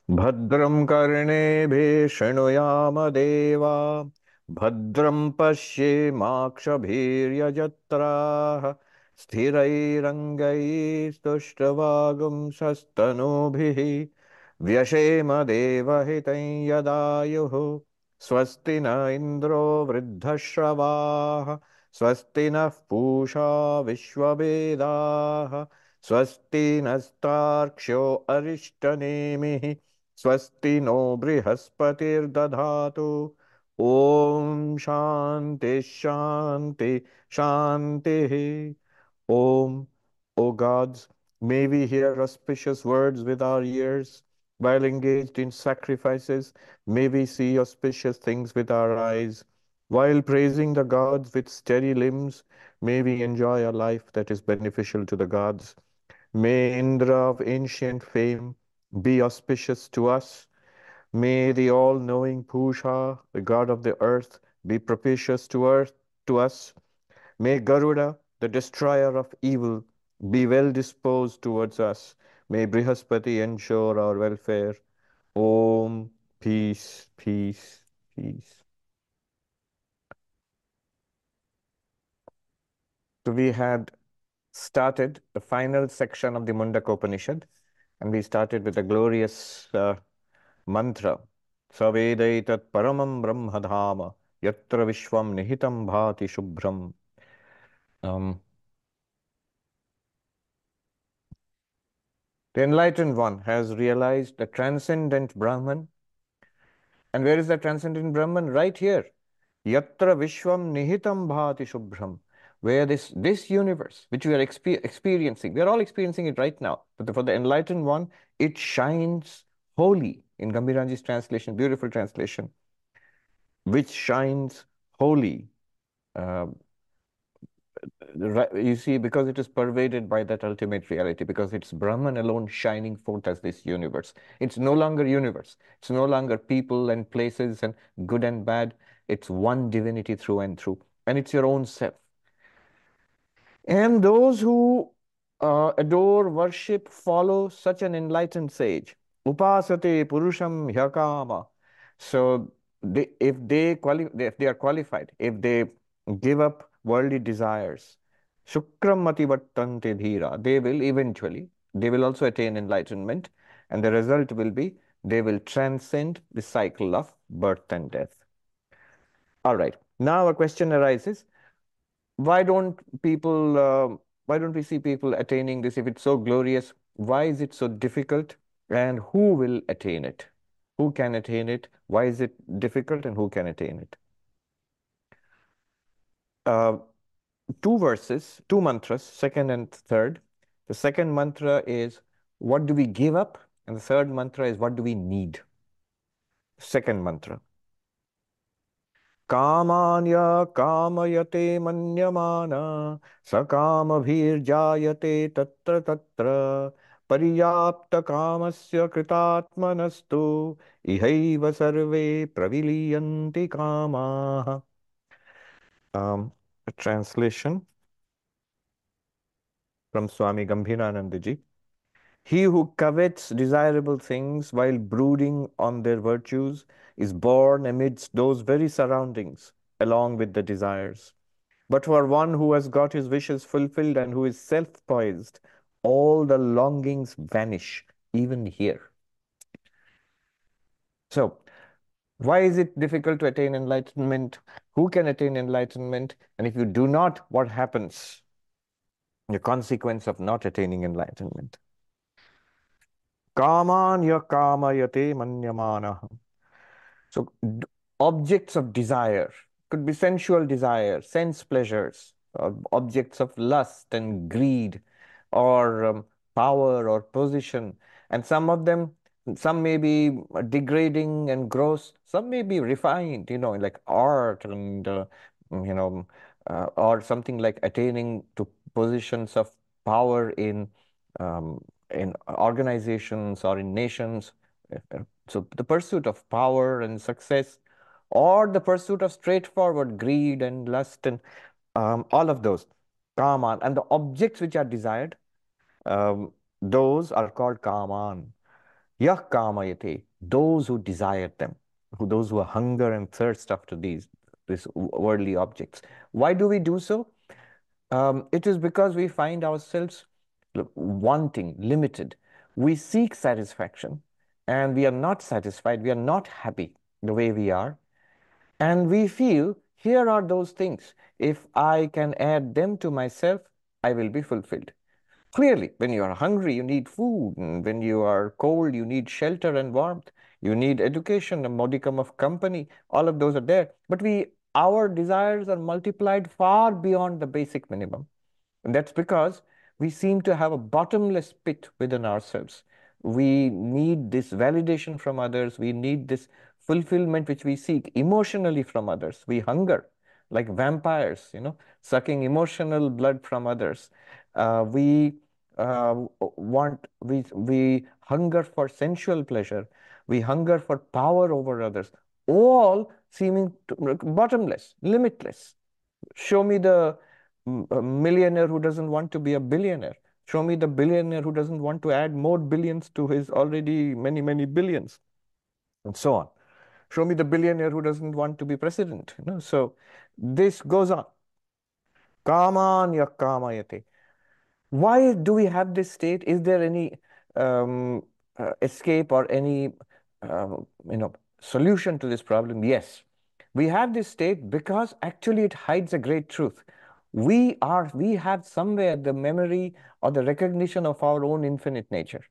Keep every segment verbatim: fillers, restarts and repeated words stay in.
भद्रं कर्णेभिः शृणुयाम देवा भद्रं पश्येमाक्षभिर्यजत्राः स्थिरैरङ्गैस्तुष्टवागुंसस्तनूभिः व्यशेम देवहितं यदायुः स्वस्ति न इन्द्रो वृद्धश्रवाः स्वस्ति नः पूषा विश्ववेदाः स्वस्ति नस्तार्क्ष्यो अरिष्टनेमिः स्वस्ति नो बृहस्पतिर्दधातु ओम शांति शांति शांति. Om. O gods, may we hear auspicious words with our ears. While engaged in sacrifices, may we see auspicious things with our eyes. While praising the gods with steady limbs, may we enjoy a life that is beneficial to the gods. May Indra of ancient fame be auspicious to us. May the all-knowing Pusha, the god of the earth, be propitious to earth to us. May Garuda, the destroyer of evil, be well disposed towards us. May Brihaspati ensure our welfare. Om, peace, peace, peace. So we had started the final section of the Mundaka Upanishad, and we started with a glorious uh, mantra. Savedaitat paramam brahmadhama yatra vishwam nihitam bhati shubhram. Um, the enlightened one has realized the transcendent Brahman. And where is the transcendent Brahman? Right here. Yatra vishwam nihitam bhati shubhram. Where this, this universe, which we are expe experiencing, we are all experiencing it right now. But for the enlightened one, it shines holy. In Gambhiranji's translation, beautiful translation, which shines holy. Uh, you see, because it is pervaded by that ultimate reality, because it's Brahman alone shining forth as this universe. It's no longer universe. It's no longer people and places and good and bad. It's one divinity through and through. And it's your own self. And those who uh, adore, worship, follow such an enlightened sage, upasate purusham hyakama. So they, if they quali if they are qualified, if they give up worldly desires, shukram mativattante dhira, they will eventually, they will also attain enlightenment, and the result will be they will transcend the cycle of birth and death. All right. Now a question arises, why don't people, uh, why don't we see people attaining this if it's so glorious? Why is it so difficult? And who will attain it? Who can attain it? Why is it difficult and who can attain it? Uh, two verses, two mantras, second and third. The second mantra is, what do we give up? And the third mantra is, what do we need? Second mantra. कामान्य कामयते मन्यमाना स कामभिर्जायते तत्र तत्र पर्याप्त कामस्य कृतात्मनस्तु इहैव सर्वे प्रविलीयन्ति कामाः. Um, a translation from Swami Gambhirananda Ji. He who covets desirable things while brooding on their virtues is born amidst those very surroundings, along with the desires. But for one who has got his wishes fulfilled and who is self-poised, all the longings vanish, even here. So, why is it difficult to attain enlightenment? Who can attain enlightenment? And if you do not, what happens? The consequence of not attaining enlightenment. Kamanya kamayate manyamana. So objects of desire could be sensual desire, sense pleasures, uh, objects of lust and greed, or um, power or position. And some of them, some may be degrading and gross, some may be refined, you know, like art and, uh, you know, uh, or something like attaining to positions of power in um, in organizations or in nations. So the pursuit of power and success, or the pursuit of straightforward greed and lust and um, all of those, kaman, and the objects which are desired, um, those are called kaman. Yah kamayate, those who desire them, who those who hunger and thirst after these, these worldly objects. Why do we do so? Um, it is because we find ourselves wanting, limited. We seek satisfaction and we are not satisfied. We are not happy the way we are. And we feel, here are those things. If I can add them to myself, I will be fulfilled. Clearly, when you are hungry, you need food. And when you are cold, you need shelter and warmth. You need education, a modicum of company. All of those are there. But we, our desires are multiplied far beyond the basic minimum. And that's because we seem to have a bottomless pit within ourselves. We need this validation from others. We need this fulfillment which we seek emotionally from others. We hunger like vampires, you know, sucking emotional blood from others. Uh, we uh, want, we, we hunger for sensual pleasure. We hunger for power over others, all seeming to, bottomless, limitless. Show me the millionaire who doesn't want to be a billionaire. Show me the billionaire who doesn't want to add more billions to his already many, many billions, and so on. Show me the billionaire who doesn't want to be president. You know? So this goes on. Kamanya kamayate. Why do we have this state? Is there any um, uh, escape or any uh, you know solution to this problem? Yes. We have this state because actually it hides a great truth. We are, we have somewhere the memory or the recognition of our own infinite nature.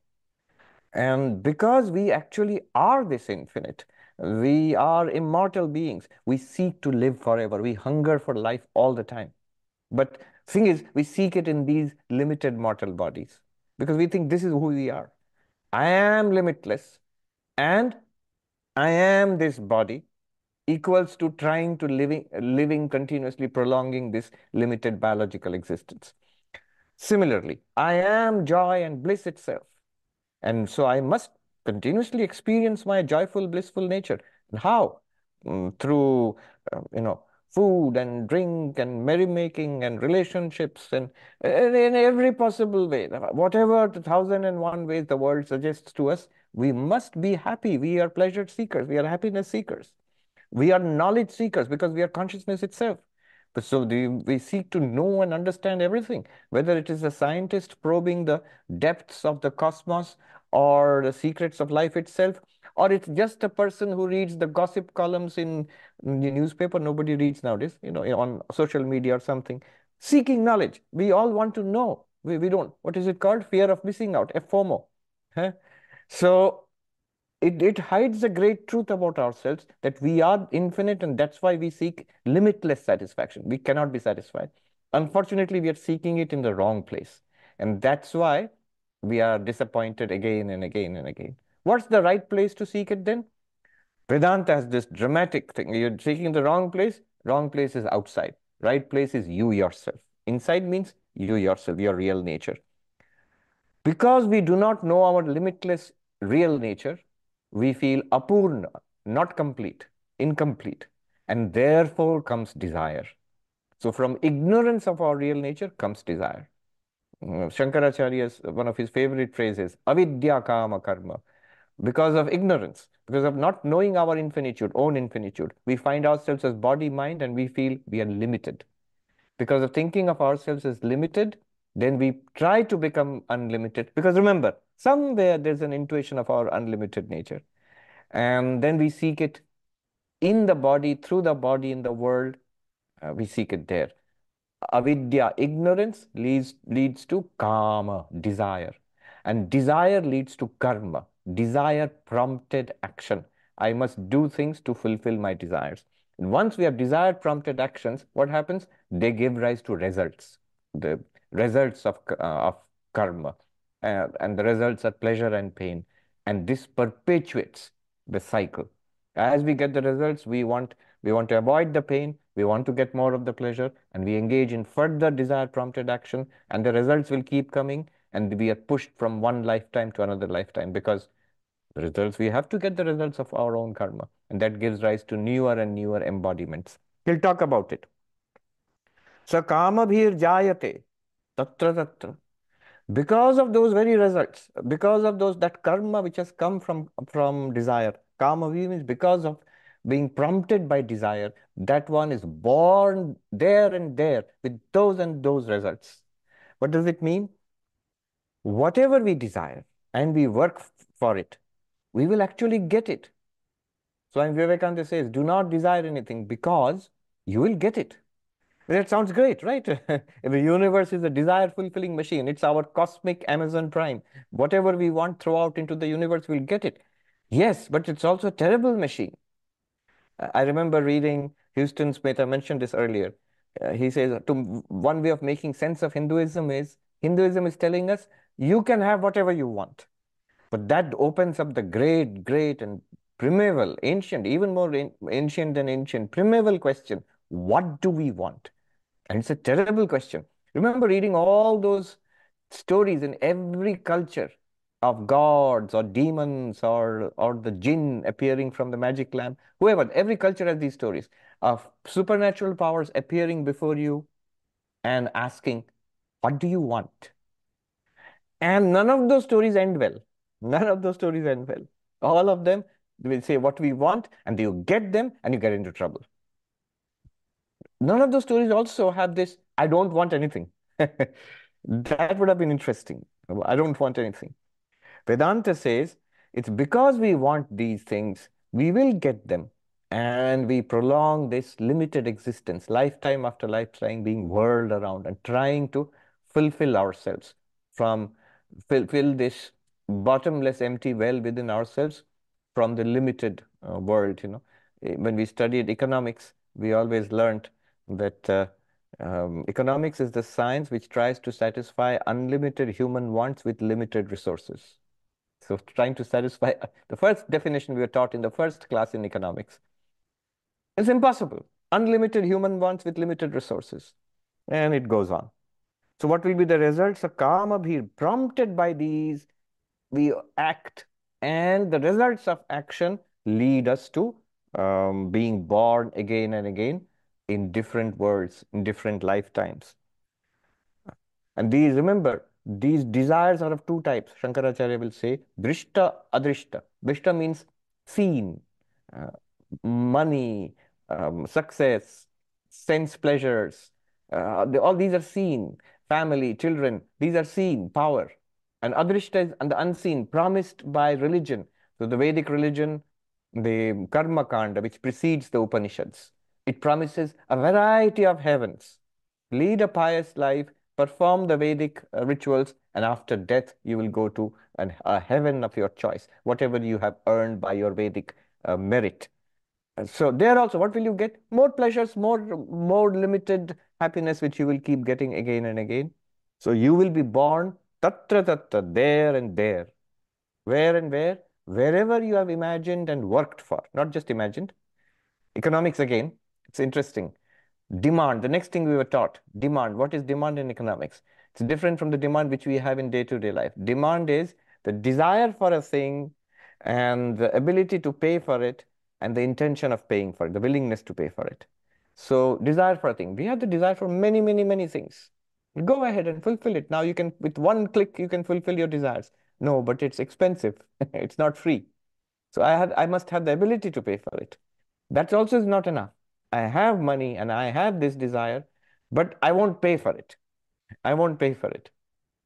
And because we actually are this infinite, we are immortal beings. We seek to live forever. We hunger for life all the time. But thing is, we seek it in these limited mortal bodies because we think this is who we are. I am limitless and I am this body equals to trying to living, living continuously prolonging this limited biological existence. Similarly, I am joy and bliss itself. And so I must continuously experience my joyful, blissful nature. And how? Mm, through, uh, you know, food and drink and merrymaking and relationships and and in every possible way. Whatever the thousand and one ways the world suggests to us, we must be happy. We are pleasure seekers. We are happiness seekers. We are knowledge seekers because we are consciousness itself. But so the, we seek to know and understand everything, whether it is a scientist probing the depths of the cosmos or the secrets of life itself, or it's just a person who reads the gossip columns in, in the newspaper. Nobody reads nowadays, you know, on social media or something. Seeking knowledge. We all want to know. We, we don't. What is it called? Fear of missing out, FOMO. Huh? So it, it hides a great truth about ourselves that we are infinite, and that's why we seek limitless satisfaction. We cannot be satisfied. Unfortunately, we are seeking it in the wrong place. And that's why we are disappointed again and again and again. What's the right place to seek it then? Vedanta has this dramatic thing. You're seeking the wrong place. Wrong place is outside. Right place is you yourself. Inside means you yourself, your real nature. Because we do not know our limitless real nature, we feel apurna, not complete, incomplete, and therefore comes desire. So from ignorance of our real nature comes desire. Uh, Shankaracharya's, one of his favorite phrases, avidya kama karma. Because of ignorance, because of not knowing our infinitude, own infinitude, we find ourselves as body, mind, and we feel we are limited. Because of thinking of ourselves as limited, then we try to become unlimited. Because remember, somewhere there's an intuition of our unlimited nature. And then we seek it in the body, through the body, in the world. Uh, we seek it there. Avidya, ignorance, leads, leads to kama, desire. And desire leads to karma, desire prompted action. I must do things to fulfill my desires. And once we have desire prompted actions, what happens? They give rise to results, the results of, uh, of karma. Uh, and the results are pleasure and pain. And this perpetuates the cycle. As we get the results, we want, we want to avoid the pain, we want to get more of the pleasure, and we engage in further desire prompted action, and the results will keep coming, and we are pushed from one lifetime to another lifetime because the results, we have to get the results of our own karma, and that gives rise to newer and newer embodiments. He'll talk about it. So kama bhir jayate tatra tatra. Because of those very results, because of those that karma which has come from from desire, kama means because of being prompted by desire, that one is born there and there with those and those results. What does it mean? Whatever we desire and we work for it, we will actually get it. Swami Vivekananda says, do not desire anything because you will get it. That sounds great, right? The universe is a desire-fulfilling machine. It's our cosmic Amazon Prime. Whatever we want throw out into the universe, we'll get it. Yes, but it's also a terrible machine. I remember reading Houston Smith, I mentioned this earlier. Uh, he says, to, one way of making sense of Hinduism is, Hinduism is telling us, you can have whatever you want. But that opens up the great, great and primeval, ancient, even more ancient than ancient, primeval question. What do we want? And it's a terrible question. Remember reading all those stories in every culture of gods or demons or, or the jinn appearing from the magic lamp, whoever, every culture has these stories of supernatural powers appearing before you and asking, what do you want? And none of those stories end well. None of those stories end well. All of them will say what we want, and you get them and you get into trouble. None of those stories also have this, I don't want anything. That would have been interesting. I don't want anything. Vedanta says it's because we want these things, we will get them. And we prolong this limited existence, lifetime after lifetime, being whirled around and trying to fulfill ourselves from, fulfill this bottomless empty well within ourselves from the limited uh, world. You know, Eh, when we studied economics, we always learned that uh, um, economics is the science which tries to satisfy unlimited human wants with limited resources. So trying to satisfy the first definition we were taught in the first class in economics. It's impossible. Unlimited human wants with limited resources. And it goes on. So what will be the results? A kama bhir, prompted by these, we act, and the results of action lead us to um, being born again and again in different worlds, in different lifetimes. And these, remember, these desires are of two types. Shankaracharya will say, drishta, adrishta. Drishta means seen, uh, money, um, success, sense pleasures. Uh, they, all these are seen. Family, children, these are seen, power. And adrishta is and the unseen, promised by religion. So the Vedic religion, the Karma Kanda, which precedes the Upanishads, it promises a variety of heavens. Lead a pious life, perform the Vedic uh, rituals, and after death, you will go to an, a heaven of your choice, whatever you have earned by your Vedic uh, merit. And so there also, what will you get? More pleasures, more, more limited happiness, which you will keep getting again and again. So you will be born tatra tatra, there and there. Where and where? Wherever you have imagined and worked for, not just imagined. Economics again, it's interesting. Demand, the next thing we were taught, demand. What is demand in economics? It's different from the demand which we have in day-to-day life. Demand is the desire for a thing and the ability to pay for it and the intention of paying for it, the willingness to pay for it. So desire for a thing. We have the desire for many, many, many things. Go ahead and fulfill it. Now you can, with one click, you can fulfill your desires. No, but it's expensive. It's not free. So I had, I must have the ability to pay for it. That also is not enough. I have money and I have this desire, but I won't pay for it. I won't pay for it.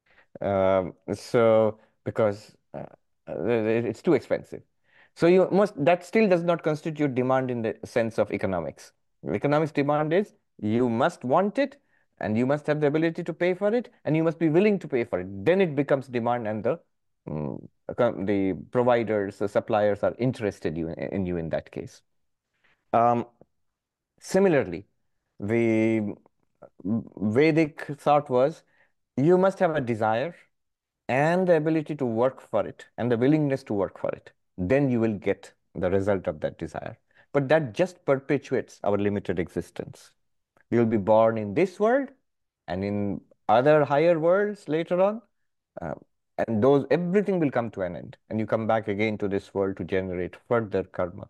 Um, so because uh, it's too expensive. So you must, that still does not constitute demand in the sense of economics. Economics demand is you must want it and you must have the ability to pay for it and you must be willing to pay for it. Then it becomes demand and the um, the providers, the suppliers are interested you, in you in that case. Um, Similarly, the Vedic thought was you must have a desire and the ability to work for it and the willingness to work for it. Then you will get the result of that desire. But that just perpetuates our limited existence. We will be born in this world and in other higher worlds later on. Uh, and those, everything will come to an end. And you come back again to this world to generate further karma.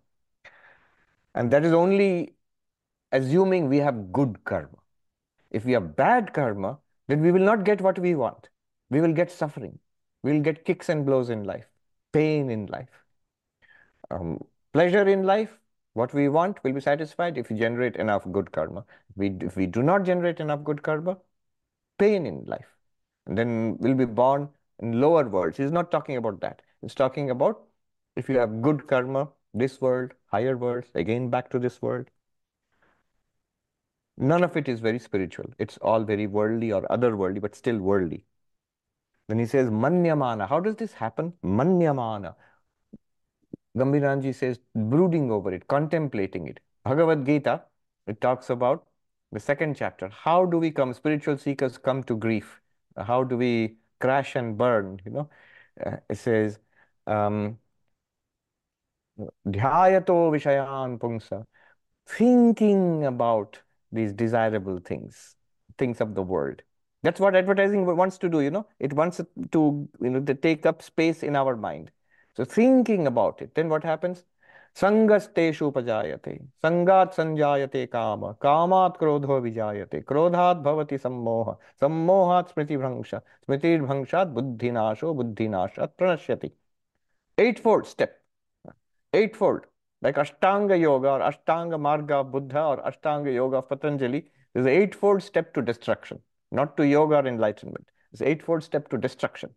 And that is only assuming we have good karma. If we have bad karma, then we will not get what we want. we will get suffering. We'll get kicks and blows in life, pain in life. Um, pleasure in life, what we want will be satisfied if we generate enough good karma. We, if we do not generate enough good karma, pain in life. And then we'll be born in lower worlds. He's not talking about that. He's talking about if you have good karma, this world, higher worlds, again back to this world. None of it is very spiritual. It's all very worldly or otherworldly, but still worldly. When he says manyamana, how does this happen? Manyamana. Gambhiranji says brooding over it, contemplating it. Bhagavad Gita, it talks about the second chapter. How do we come, spiritual seekers come to grief? How do we crash and burn? You know, uh, it says, um, dhyayato vishayan pungsa, thinking about these desirable things, things of the world. That's what advertising wants to do, you know. It wants to, you know, to take up space in our mind. So thinking about it, then what happens? Sangasteshu pajayate, sangat sanjayate kama, kamat krodho vijayate, krodhat bhavati sammoha, sammohat smriti bhrangsha, smriti bhrangshat buddhinasho, buddhinashat pranashyati. Eightfold step, eightfold. Like Ashtanga Yoga or Ashtanga Marga of Buddha or Ashtanga Yoga of Patanjali, there's an eightfold step to destruction, not to yoga or enlightenment. It's an eightfold step to destruction.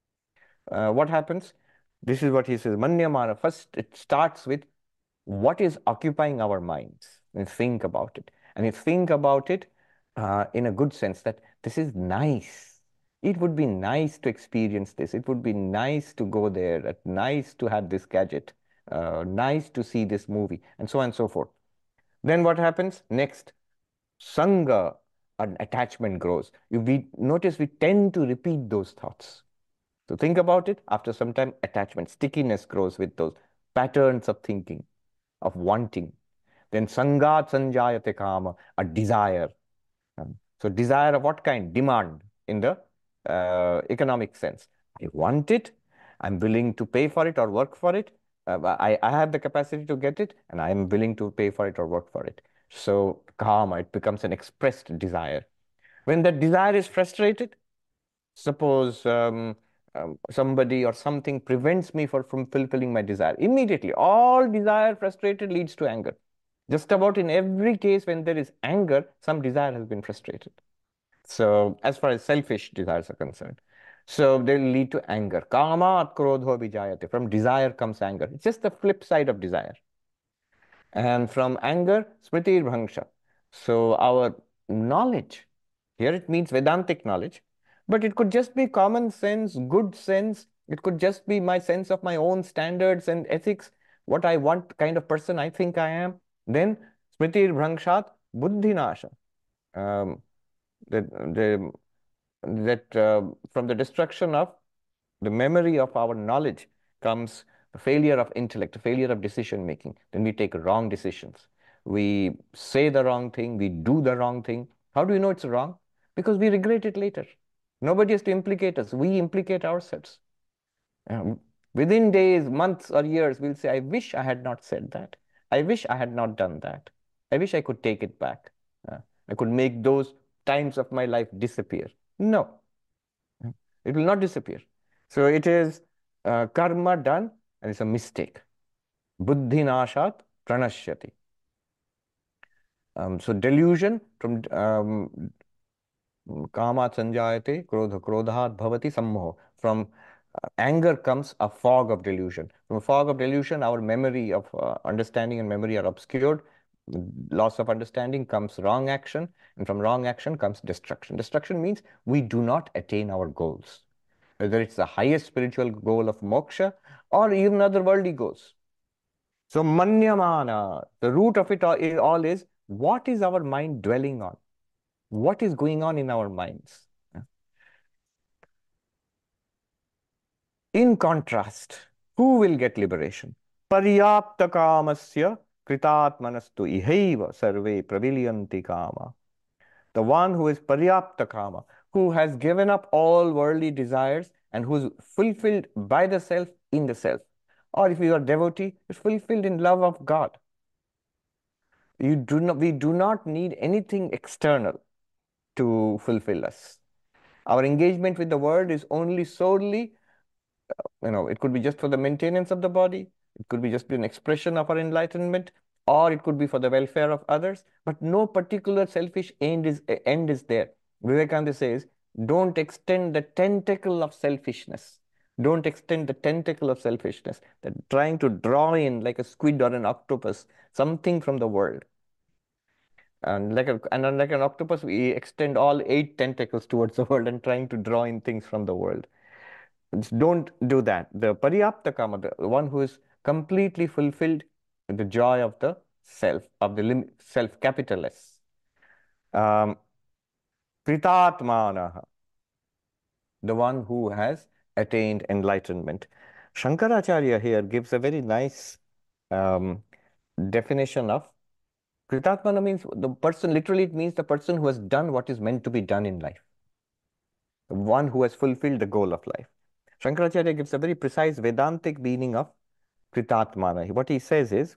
Uh, what happens? This is what he says, Manyamana. First, it starts with what is occupying our minds and think about it. And you think about it uh, in a good sense that this is nice. It would be nice to experience this. It would be nice to go there, nice to have this gadget, uh, nice to see this movie, and so on and so forth. Then what happens? Next, Sangha, an attachment grows. You, we notice we tend to repeat those thoughts. So think about it. After some time, attachment, stickiness grows with those patterns of thinking, of wanting. Then sangat sanjayate kama, a desire. Um, so desire of what kind? Demand in the uh, economic sense. I want it. I'm willing to pay for it or work for it. Uh, I, I have the capacity to get it, and I am willing to pay for it or work for it. So kama, it becomes an expressed desire. When that desire is frustrated, suppose um, um, somebody or something prevents me for, from fulfilling my desire, immediately all desire frustrated leads to anger. Just about in every case when there is anger, some desire has been frustrated. So as far as selfish desires are concerned. So they'll lead to anger. Kama krodho vijayate. From desire comes anger. It's just the flip side of desire. And from anger, smriti bhrangsha. So our knowledge, here it means Vedantic knowledge, but it could just be common sense, good sense. It could just be my sense of my own standards and ethics, what I want kind of person I think I am. Then smriti bhrangshat buddhinasha. Um, that the, that uh, from the destruction of the memory of our knowledge comes a failure of intellect, a failure of decision making. Then we take wrong decisions. We say the wrong thing, we do the wrong thing. How do we know it's wrong? Because we regret it later. Nobody has to implicate us. We implicate ourselves. Um, within days, months, or years, we'll say, I wish I had not said that. I wish I had not done that. I wish I could take it back. Uh, I could make those times of my life disappear. No, it will not disappear. So it is uh, karma done and it's a mistake. Buddhi nashat pranashyati. Um, so delusion from um, kama sanjayate krodha krodhat bhavati sammoho. From uh, anger comes a fog of delusion. From a fog of delusion, our memory of uh, understanding and memory are obscured. Loss of understanding comes wrong action, and from wrong action comes destruction. Destruction means we do not attain our goals, whether it's the highest spiritual goal of moksha or even other worldly goals. So manyamana, the root of it all is, all is what is our mind dwelling on? What is going on in our minds? In contrast, who will get liberation? Paryapta kamasya kritatmanastu ihaiva sarve pravilyanti kama. The one who is paryapta kama, who has given up all worldly desires and who is fulfilled by the self in the self. Or if you are devotee, is fulfilled in love of God. You do not, we do not need anything external to fulfill us. Our engagement with the world is only solely, you know, it could be just for the maintenance of the body, it could be just be an expression of our enlightenment, or it could be for the welfare of others, but no particular selfish end is, end is there. Vivekananda says, don't extend the tentacle of selfishness. Don't extend the tentacle of selfishness, that trying to draw in like a squid or an octopus, something from the world. And like a, and unlike an octopus, we extend all eight tentacles towards the world and trying to draw in things from the world. Don't do that. The Paryapta Kama, the one who is completely fulfilled the joy of the self, of the lim self, capital S. Um, Kritatmanaha, the one who has attained enlightenment. Shankaracharya here gives a very nice um, definition of Kritatmana means the person, literally it means the person who has done what is meant to be done in life. The one who has fulfilled the goal of life. Shankaracharya gives a very precise Vedantic meaning of Kritatmana. What he says is,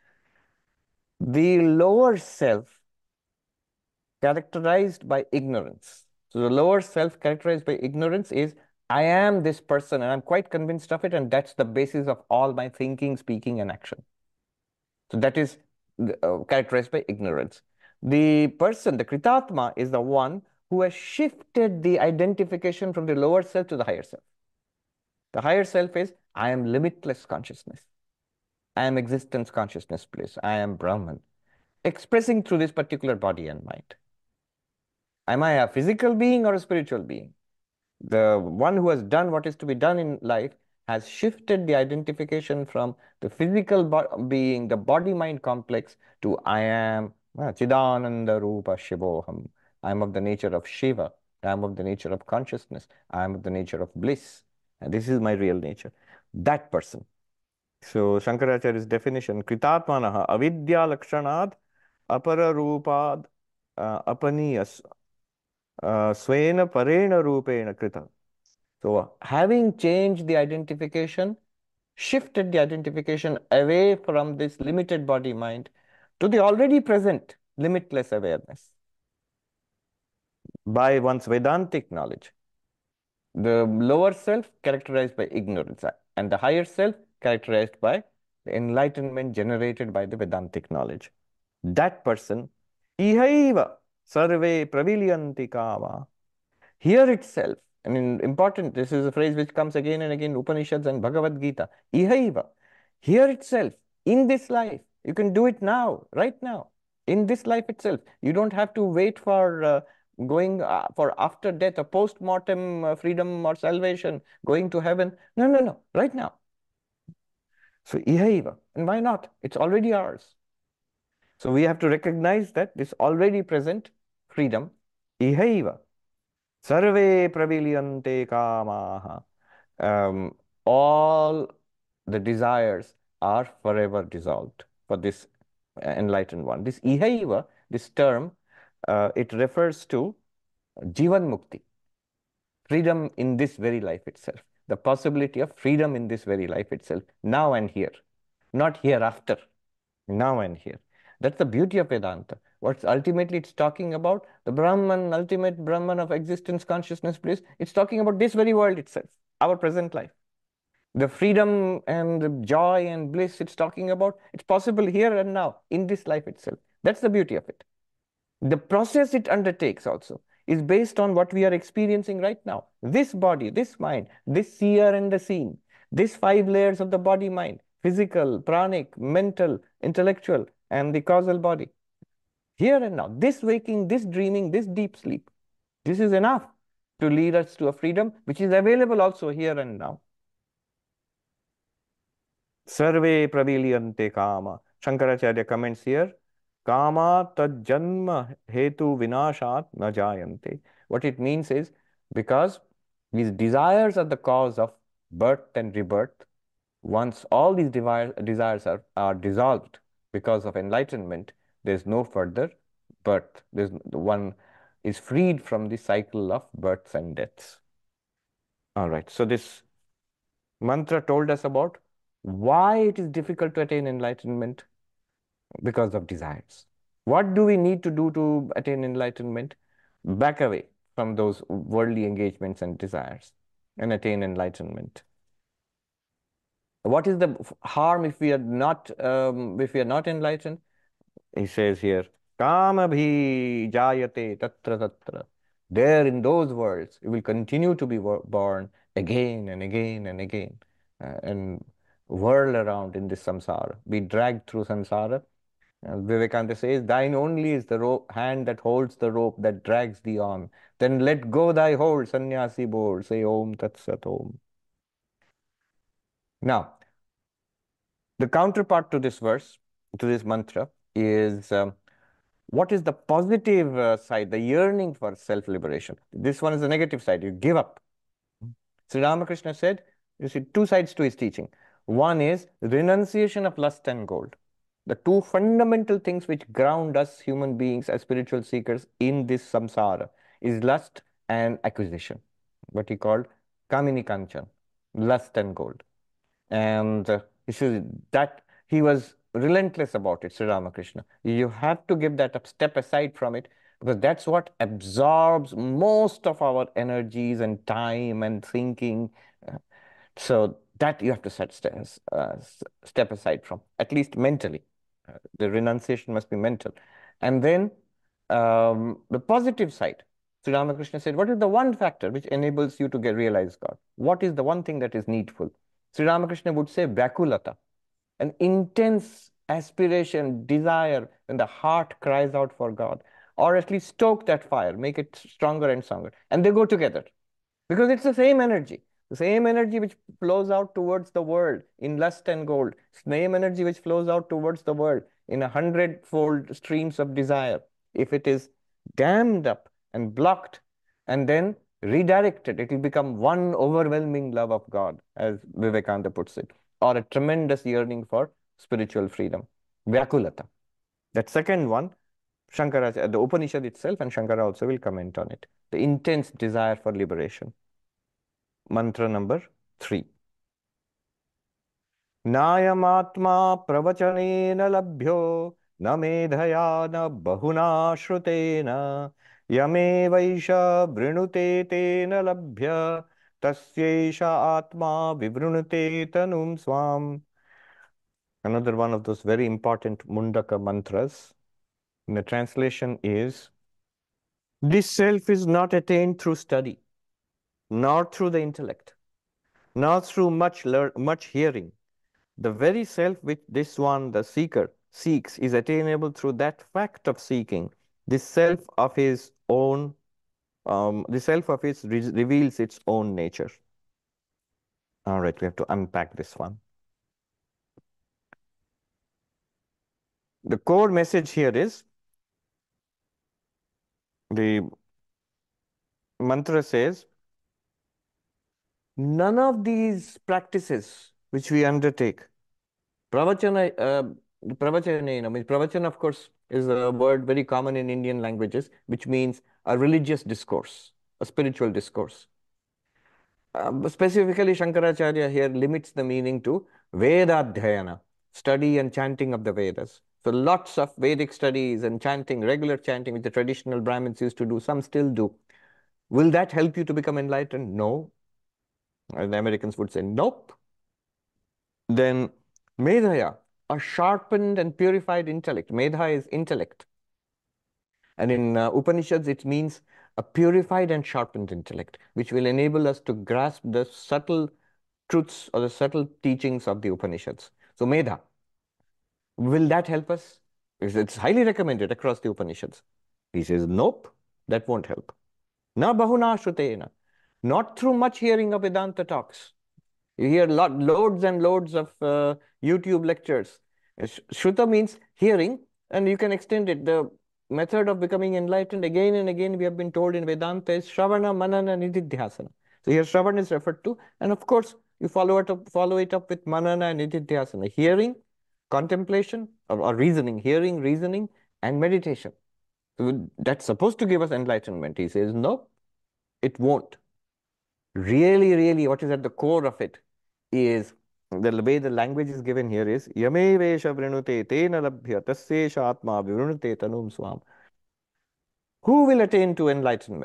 the lower self characterized by ignorance. So the lower self characterized by ignorance is, I am this person and I'm quite convinced of it, and that's the basis of all my thinking, speaking, and action. So that is uh, characterized by ignorance. The person, the Kritatma, is the one who has shifted the identification from the lower self to the higher self. The higher self is, I am limitless consciousness. I am existence consciousness bliss. I am Brahman, expressing through this particular body and mind. Am I a physical being or a spiritual being? The one who has done what is to be done in life has shifted the identification from the physical being, the body-mind complex, to I am Chidananda Rupa Shivoham. I am of the nature of Shiva. I am of the nature of consciousness. I am of the nature of bliss. And this is my real nature. That person. So Shankaracharya's definition, Kritatmanaha avidya lakshanad apara rupad uh, apaniyas uh, swena parena rupena krita. So having changed the identification, shifted the identification away from this limited body mind to the already present limitless awareness by one's Vedantic knowledge. The lower self characterized by ignorance, and the higher self characterized by the enlightenment generated by the Vedantic knowledge. That person, ihaiva sarve pravilyanti kama. Here itself, I mean, important, this is a phrase which comes again and again in Upanishads and Bhagavad Gita. Ihaiva. Here itself, in this life, you can do it now, right now, in this life itself. You don't have to wait for uh, going uh, for after death, a post-mortem uh, freedom or salvation, going to heaven. No, no, no, right now. So, ihaiva. And why not? It's already ours. So, we have to recognize that this already present freedom, ihaiva. Sarve pravilyante kamaha. Um, all the desires are forever dissolved for this enlightened one. This ihaiva, this term, uh, it refers to jivan mukti, freedom in this very life itself, the possibility of freedom in this very life itself, now and here, not hereafter, now and here. That's the beauty of Vedanta. What's ultimately it's talking about, the Brahman, ultimate Brahman of existence, consciousness, bliss, it's talking about this very world itself, our present life. The freedom and the joy and bliss it's talking about, it's possible here and now, in this life itself. That's the beauty of it. The process it undertakes also is based on what we are experiencing right now. This body, this mind, this seer and the seen, these five layers of the body-mind, physical, pranic, mental, intellectual, and the causal body. Here and now, this waking, this dreaming, this deep sleep, this is enough to lead us to a freedom which is available also here and now. Sarve pravilyante kama. Shankaracharya comments here, kama tajjanma hetu vinashat na jayante. What it means is, because these desires are the cause of birth and rebirth, once all these desires are, are dissolved because of enlightenment, there's no further birth. There's, one is freed from the cycle of births and deaths. All right, so this mantra told us about why it is difficult to attain enlightenment, because of desires. What do we need to do to attain enlightenment? Back away from those worldly engagements and desires and attain enlightenment. What is the harm if we are not um, if we are not enlightened? He says here, Kamabhi jayate tatra tatra. There in those worlds, you will continue to be born again and again and again, uh, and whirl around in this samsara, be dragged through samsara. Uh, Vivekananda says, thine only is the rope, hand that holds the rope that drags thee on. Then let go thy hold, sannyasi board. Say Om Tat Sat Om. Now, the counterpart to this verse, to this mantra, is um, what is the positive uh, side, the yearning for self-liberation? This one is the negative side. You give up. Sri Ramakrishna said, you see, two sides to his teaching. One is renunciation of lust and gold. The two fundamental things which ground us human beings as spiritual seekers in this samsara is lust and acquisition, what he called kamini kanchan, lust and gold. And uh, this is that he was relentless about it, Sri Ramakrishna. You have to give that a step aside from it, because that's what absorbs most of our energies and time and thinking. Uh, so that you have to set st uh, step aside from, at least mentally. Uh, the renunciation must be mental. And then um, the positive side. Sri Ramakrishna said, what is the one factor which enables you to get realize God? What is the one thing that is needful? Sri Ramakrishna would say Vyakulata, an intense aspiration, desire, when the heart cries out for God, or at least stoke that fire, make it stronger and stronger. And they go together because it's the same energy. The same energy which flows out towards the world in lust and gold, same energy which flows out towards the world in a hundredfold streams of desire. If it is dammed up and blocked and then redirected, it will become one overwhelming love of God, as Vivekananda puts it, or a tremendous yearning for spiritual freedom. Vyakulata. That second one, Shankara, the Upanishad itself, and Shankara also will comment on it. The intense desire for liberation. Mantra number three. Nayamatma pravachanena labhyo na medhaya na bahuna shrutena yame vaisha vrinute tena labhya tasyesha atma vivrunute tanum swam. Another one of those very important Mundaka mantras. And the translation is, this self is not attained through study, nor through the intellect, nor through much lear much hearing. The very self which this one, the seeker, seeks is attainable through that fact of seeking. This self of his own, um, the self of his re reveals its own nature. All right, we have to unpack this one. The core message here is, the mantra says, none of these practices which we undertake, pravachana, uh, pravachana, I mean, pravachana, of course, is a word very common in Indian languages, which means a religious discourse, a spiritual discourse. Uh, specifically, Shankaracharya here limits the meaning to Vedadhyayana, study and chanting of the Vedas. So lots of Vedic studies and chanting, regular chanting, which the traditional Brahmins used to do, some still do. Will that help you to become enlightened? No. And the Americans would say, nope. Then Medhaya, a sharpened and purified intellect. Medha is intellect. And in uh, Upanishads, it means a purified and sharpened intellect, which will enable us to grasp the subtle truths or the subtle teachings of the Upanishads. So Medha, will that help us? It's highly recommended across the Upanishads. He says, nope, that won't help. Na bahuna shrutena, not through much hearing of Vedanta talks. You hear lot, loads and loads of uh, YouTube lectures. Shruta means hearing, and you can extend it. The method of becoming enlightened, again and again, we have been told in Vedanta, is Shravana, Manana, Nididhyasana. So here Shravana is referred to, and of course, you follow it up, follow it up with Manana and Nididhyasana. Hearing, contemplation, or, or reasoning, hearing, reasoning, and meditation. So that's supposed to give us enlightenment. He says, no, it won't. Really, really, what is at the core of it is, the way the language is given here is, Yame Vesha Vrinute Tena Labhya Tasyesha Atma Vrinute Tanum Swam. Who will attain to enlightenment?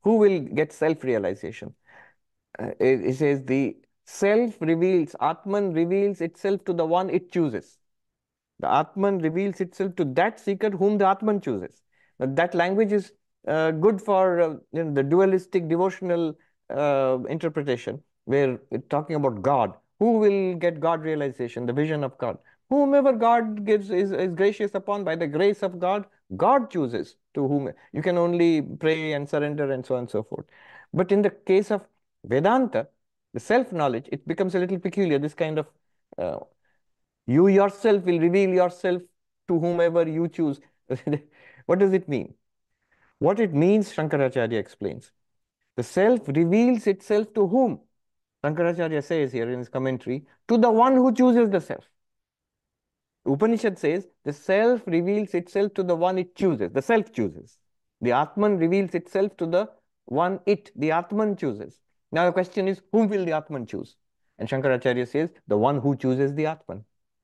Who will get self-realization? Uh, it, it says the self reveals, Atman reveals itself to the one it chooses. The Atman reveals itself to that seeker whom the Atman chooses. Now, that language is uh, good for uh, you know, the dualistic devotional uh, interpretation, where it's talking about God. Who will get God realization, the vision of God? Whomever God gives is, is gracious upon by the grace of God, God chooses to whom. You can only pray and surrender and so on and so forth. But in the case of Vedanta, the self-knowledge, it becomes a little peculiar, this kind of uh, you yourself will reveal yourself to whomever you choose. What does it mean? What it means, Shankaracharya explains. The self reveals itself to whom? Shankaracharya says here in his commentary, to the one who chooses the self. Upanishad says the self reveals itself to the one it chooses, the self chooses. The Atman reveals itself to the one it, the Atman chooses. Now the question is, whom will the Atman choose? And Shankaracharya says, the one who chooses the Atman.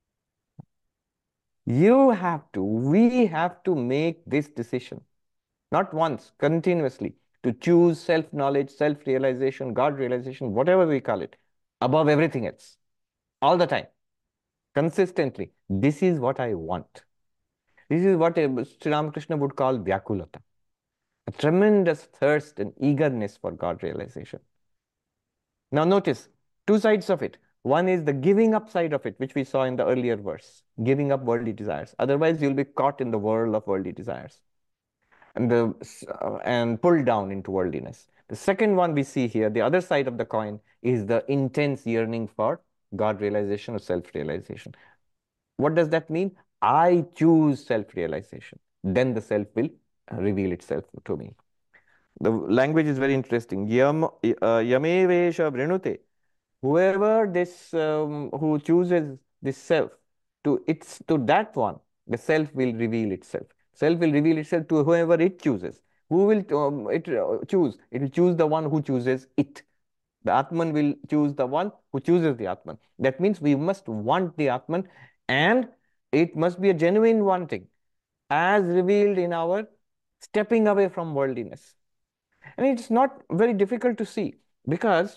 You have to, we have to make this decision, not once, continuously, to choose self-knowledge, self-realization, God realization, whatever we call it, above everything else, all the time, consistently. This is what I want. This is what Sri Ramakrishna would call Vyakulata, a tremendous thirst and eagerness for God realization. Now notice, two sides of it. One is the giving up side of it, which we saw in the earlier verse, giving up worldly desires. Otherwise, you'll be caught in the whirl of worldly desires and, the, uh, and pulled down into worldliness. The second one we see here, the other side of the coin, is the intense yearning for God realization or self-realization. What does that mean? I choose self-realization. Then the self will reveal itself to me. The language is very interesting. Yam, uh, Yamevesha vrinute. Whoever this um, who chooses this self, to it's to that one, the self will reveal itself. Self will reveal itself to whoever it chooses. Who will um, it uh, choose? It will choose the one who chooses it. The Atman will choose the one who chooses the Atman. That means we must want the Atman, and it must be a genuine wanting, as revealed in our stepping away from worldliness. And it's not very difficult to see, because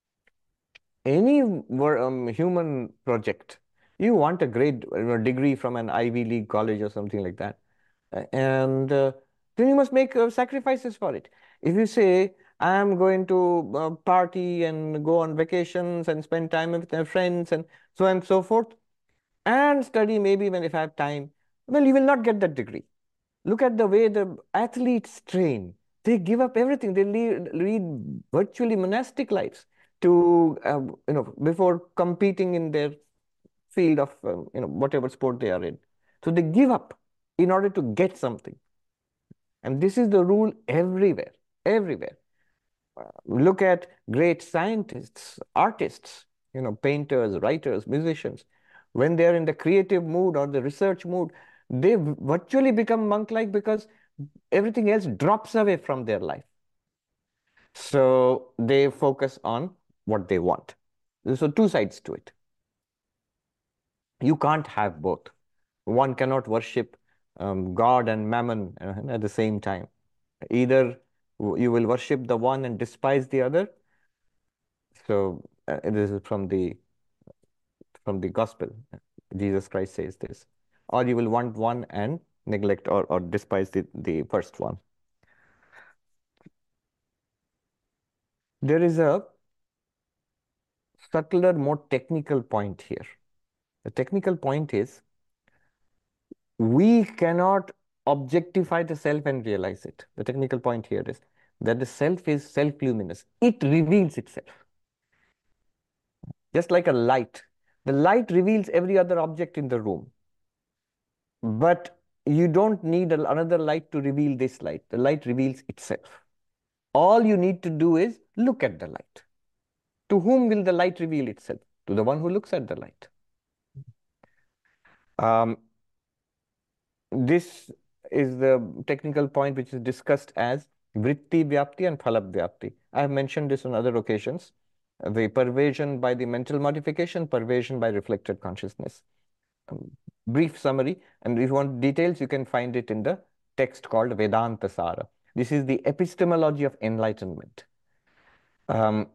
any um, human project, you want a great uh, degree from an Ivy League college or something like that. And uh, then you must make uh, sacrifices for it. If you say, I'm going to uh, party and go on vacations and spend time with my friends and so on and so forth, and study maybe when if I have time, well, you will not get that degree. Look at the way the athletes train. They give up everything. They lead, lead virtually monastic lives to, uh, you know, before competing in their field of, um, you know, whatever sport they are in. So they give up in order to get something. And this is the rule everywhere, everywhere. Uh, look at great scientists, artists, you know, painters, writers, musicians. When they're in the creative mood or the research mood, they virtually become monk-like, because everything else drops away from their life. So they focus on what they want. So two sides to it. You can't have both. One cannot worship um, God and Mammon uh, at the same time. Either you will worship the one and despise the other. So uh, this is from the from the gospel. Jesus Christ says this. Or you will want one and neglect or, or despise the, the first one. There is a subtler, more technical point here. The technical point is, we cannot objectify the self and realize it. The technical point here is that the self is self-luminous. It reveals itself. Just like a light. The light reveals every other object in the room. But you don't need another light to reveal this light. The light reveals itself. All you need to do is look at the light. To whom will the light reveal itself? To the one who looks at the light. Um, this is the technical point which is discussed as vritti vyapti and phala vyapti. I have mentioned this on other occasions. The pervasion by the mental modification, pervasion by reflected consciousness. Um, brief summary, and if you want details, you can find it in the text called Vedanta Sara. This is the epistemology of enlightenment. Um,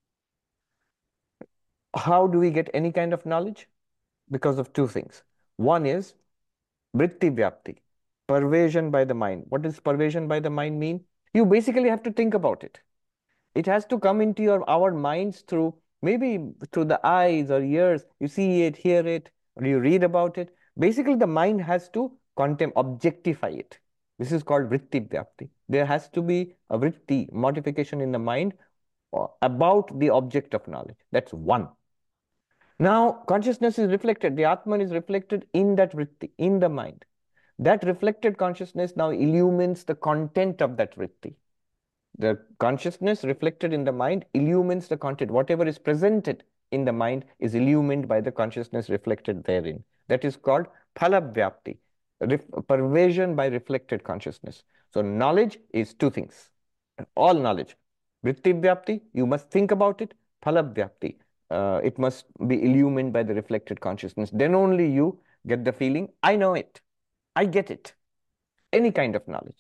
how do we get any kind of knowledge? Because of two things. One is vritti vyapti, pervasion by the mind. What does pervasion by the mind mean? You basically have to think about it. It has to come into your our minds through maybe through the eyes or ears. You see it, hear it, or you read about it. Basically, the mind has to contem objectify it. This is called vritti vyapti. There has to be a vritti, modification in the mind uh, about the object of knowledge. That's one. Now, consciousness is reflected, the Atman is reflected in that vritti, in the mind. That reflected consciousness now illumines the content of that vritti. The consciousness reflected in the mind illumines the content. Whatever is presented in the mind is illumined by the consciousness reflected therein. That is called phalabhyapti, pervasion by reflected consciousness. So knowledge is two things, all knowledge. Vritti vyapti, you must think about it. Phalabhyapti, uh, it must be illumined by the reflected consciousness. Then only you get the feeling, I know it, I get it. Any kind of knowledge.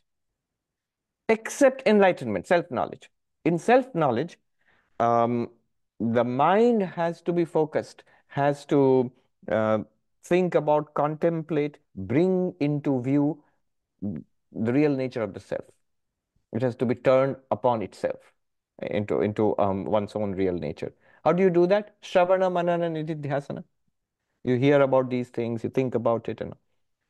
Except enlightenment, self-knowledge. In self-knowledge, um, the mind has to be focused, has to uh, think about, contemplate, bring into view the real nature of the self. It has to be turned upon itself into, into um, one's own real nature. How do you do that? Shravana, manana, nididhyasana. You hear about these things, you think about it, and,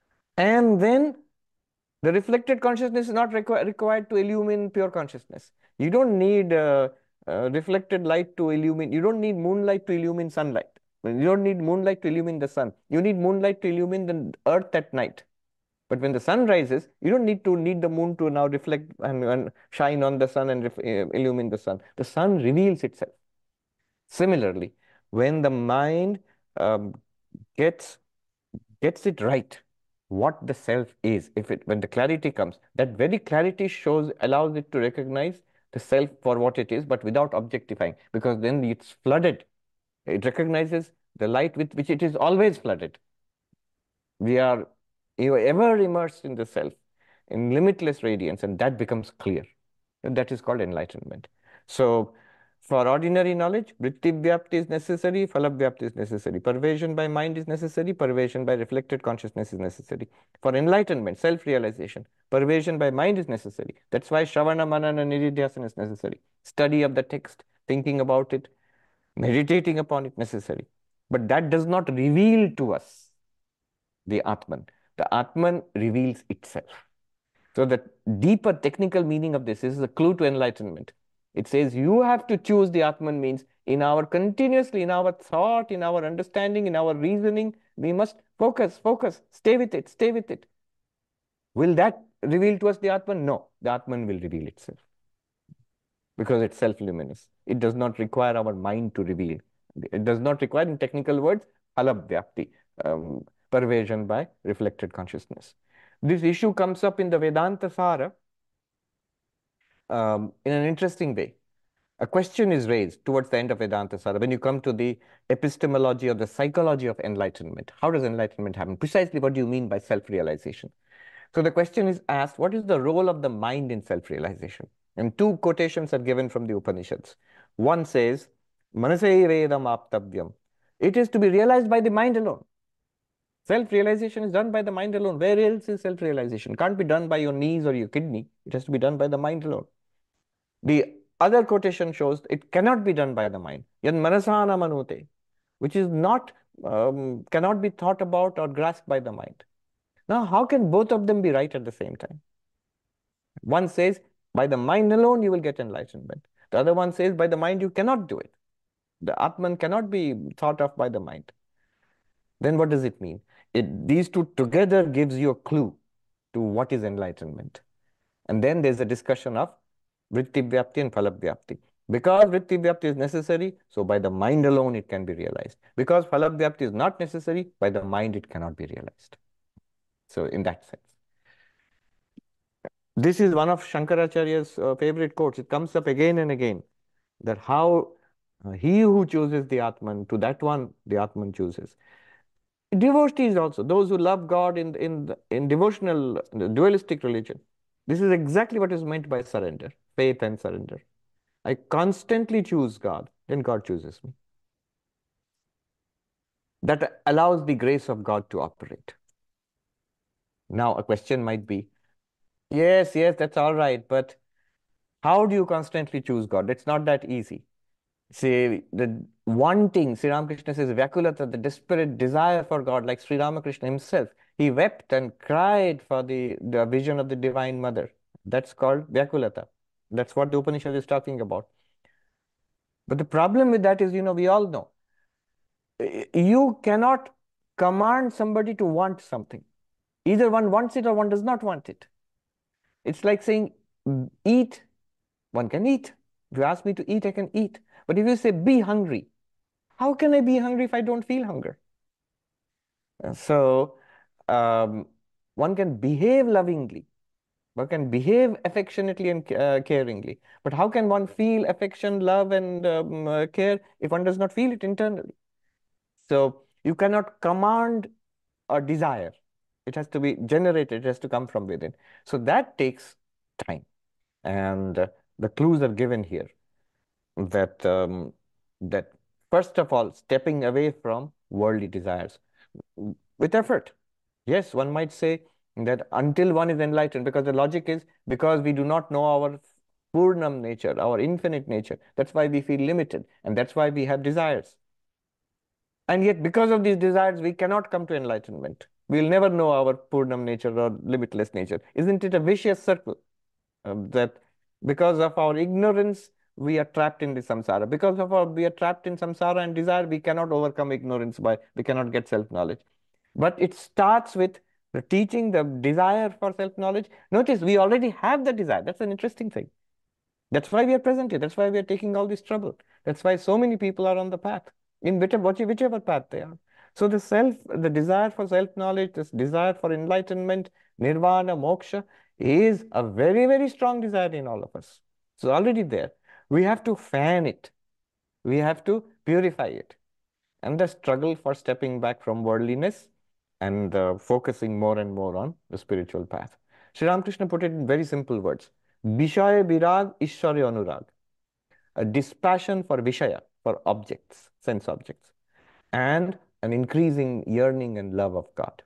and then the reflected consciousness is not requ required to illumine pure consciousness. You don't need uh, uh, reflected light to illumine, you don't need moonlight to illumine sunlight. You don't need moonlight to illumine the sun. You need moonlight to illumine the earth at night. But when the sun rises, you don't need to need the moon to now reflect and, and shine on the sun and uh, illumine the sun. The sun reveals itself. Similarly, when the mind um, gets gets it right, what the self is, if it when the clarity comes, that very clarity shows allows it to recognize the self for what it is, but without objectifying, because then it's flooded. It recognizes the light with which it is always flooded. We are ever immersed in the self, in limitless radiance, and that becomes clear. And that is called enlightenment. So, for ordinary knowledge, vritti vyapti is necessary, phalabhyapti is necessary. Pervasion by mind is necessary, pervasion by reflected consciousness is necessary. For enlightenment, self-realization, pervasion by mind is necessary. That's why Shravana, Manana, Nididhyasana is necessary. Study of the text, thinking about it, meditating upon it necessary. But that does not reveal to us the Atman. The Atman reveals itself. So the deeper technical meaning of this is a clue to enlightenment. It says you have to choose the Atman, means in our continuously, in our thought, in our understanding, in our reasoning, we must focus, focus, stay with it, stay with it. Will that reveal to us the Atman? No, the Atman will reveal itself because it's self-luminous. It does not require our mind to reveal. It does not require, in technical words, phalabhyapti, um, pervasion by reflected consciousness. This issue comes up in the Vedanta Sara um, in an interesting way. A question is raised towards the end of Vedanta Sara when you come to the epistemology or the psychology of enlightenment. How does enlightenment happen? Precisely what do you mean by self-realization? So the question is asked, what is the role of the mind in self-realization? And two quotations are given from the Upanishads. One says, Manasaivedam aptavyam. It is to be realized by the mind alone. Self-realization is done by the mind alone. Where else is self-realization? Can't be done by your knees or your kidney. It has to be done by the mind alone. The other quotation shows it cannot be done by the mind. Yan manasana manute, which is not, um, cannot be thought about or grasped by the mind. Now, how can both of them be right at the same time? One says, by the mind alone, you will get enlightenment. The other one says, by the mind, you cannot do it. The Atman cannot be thought of by the mind. Then what does it mean? It, these two together gives you a clue to what is enlightenment. And then there's a discussion of vritti vyapti and phalabhyapti. Because vritti vyapti is necessary, so by the mind alone it can be realized. Because phalabhyapti is not necessary, by the mind it cannot be realized. So in that sense. This is one of Shankaracharya's uh, favorite quotes. It comes up again and again, that how uh, he who chooses the Atman, to that one the Atman chooses. Devotees also, those who love God in, in, in devotional, dualistic religion, This is exactly what is meant by surrender, faith and surrender. I constantly choose God, then God chooses me. That allows the grace of God to operate. Now, a question might be, yes, yes, that's all right, but how do you constantly choose God? It's not that easy. See, the wanting, Sri Ramakrishna says, Vyakulata, the desperate desire for God, like Sri Ramakrishna himself. He wept and cried for the, the vision of the Divine Mother. That's called Vyakulata. That's what the Upanishad is talking about. But the problem with that is, you know, we all know, you cannot command somebody to want something. Either one wants it or one does not want it. It's like saying, eat, one can eat. If you ask me to eat, I can eat. But if you say, be hungry, how can I be hungry if I don't feel hunger? So um, one can behave lovingly, one can behave affectionately and uh, caringly. But how can one feel affection, love, and um, uh, care if one does not feel it internally? So you cannot command a desire. It has to be generated, it has to come from within. So that takes time. And uh, the clues are given here that, um, that first of all, stepping away from worldly desires with effort. Yes, one might say that until one is enlightened, because the logic is because we do not know our Purnam nature, our infinite nature. That's why we feel limited, and that's why we have desires. And yet, because of these desires, we cannot come to enlightenment. We'll never know our Purnam nature or limitless nature. Isn't it a vicious circle? Um, that because of our ignorance, we are trapped in the samsara. Because of our, we are trapped in samsara and desire, we cannot overcome ignorance by, we cannot get self-knowledge. But it starts with the teaching, the desire for self-knowledge. Notice, we already have the desire. That's an interesting thing. That's why we are present here. That's why we are taking all this trouble. That's why so many people are on the path, in whichever, whichever path they are. So the self, the desire for self-knowledge, this desire for enlightenment, nirvana, moksha, is a very, very strong desire in all of us. It's already there. We have to fan it. We have to purify it. And the struggle for stepping back from worldliness and uh, focusing more and more on the spiritual path. Sri Ramakrishna put it in very simple words. Vishaya Virag Ishwarya Anurag. A dispassion for Vishaya, for objects, sense objects, and an increasing yearning and love of God.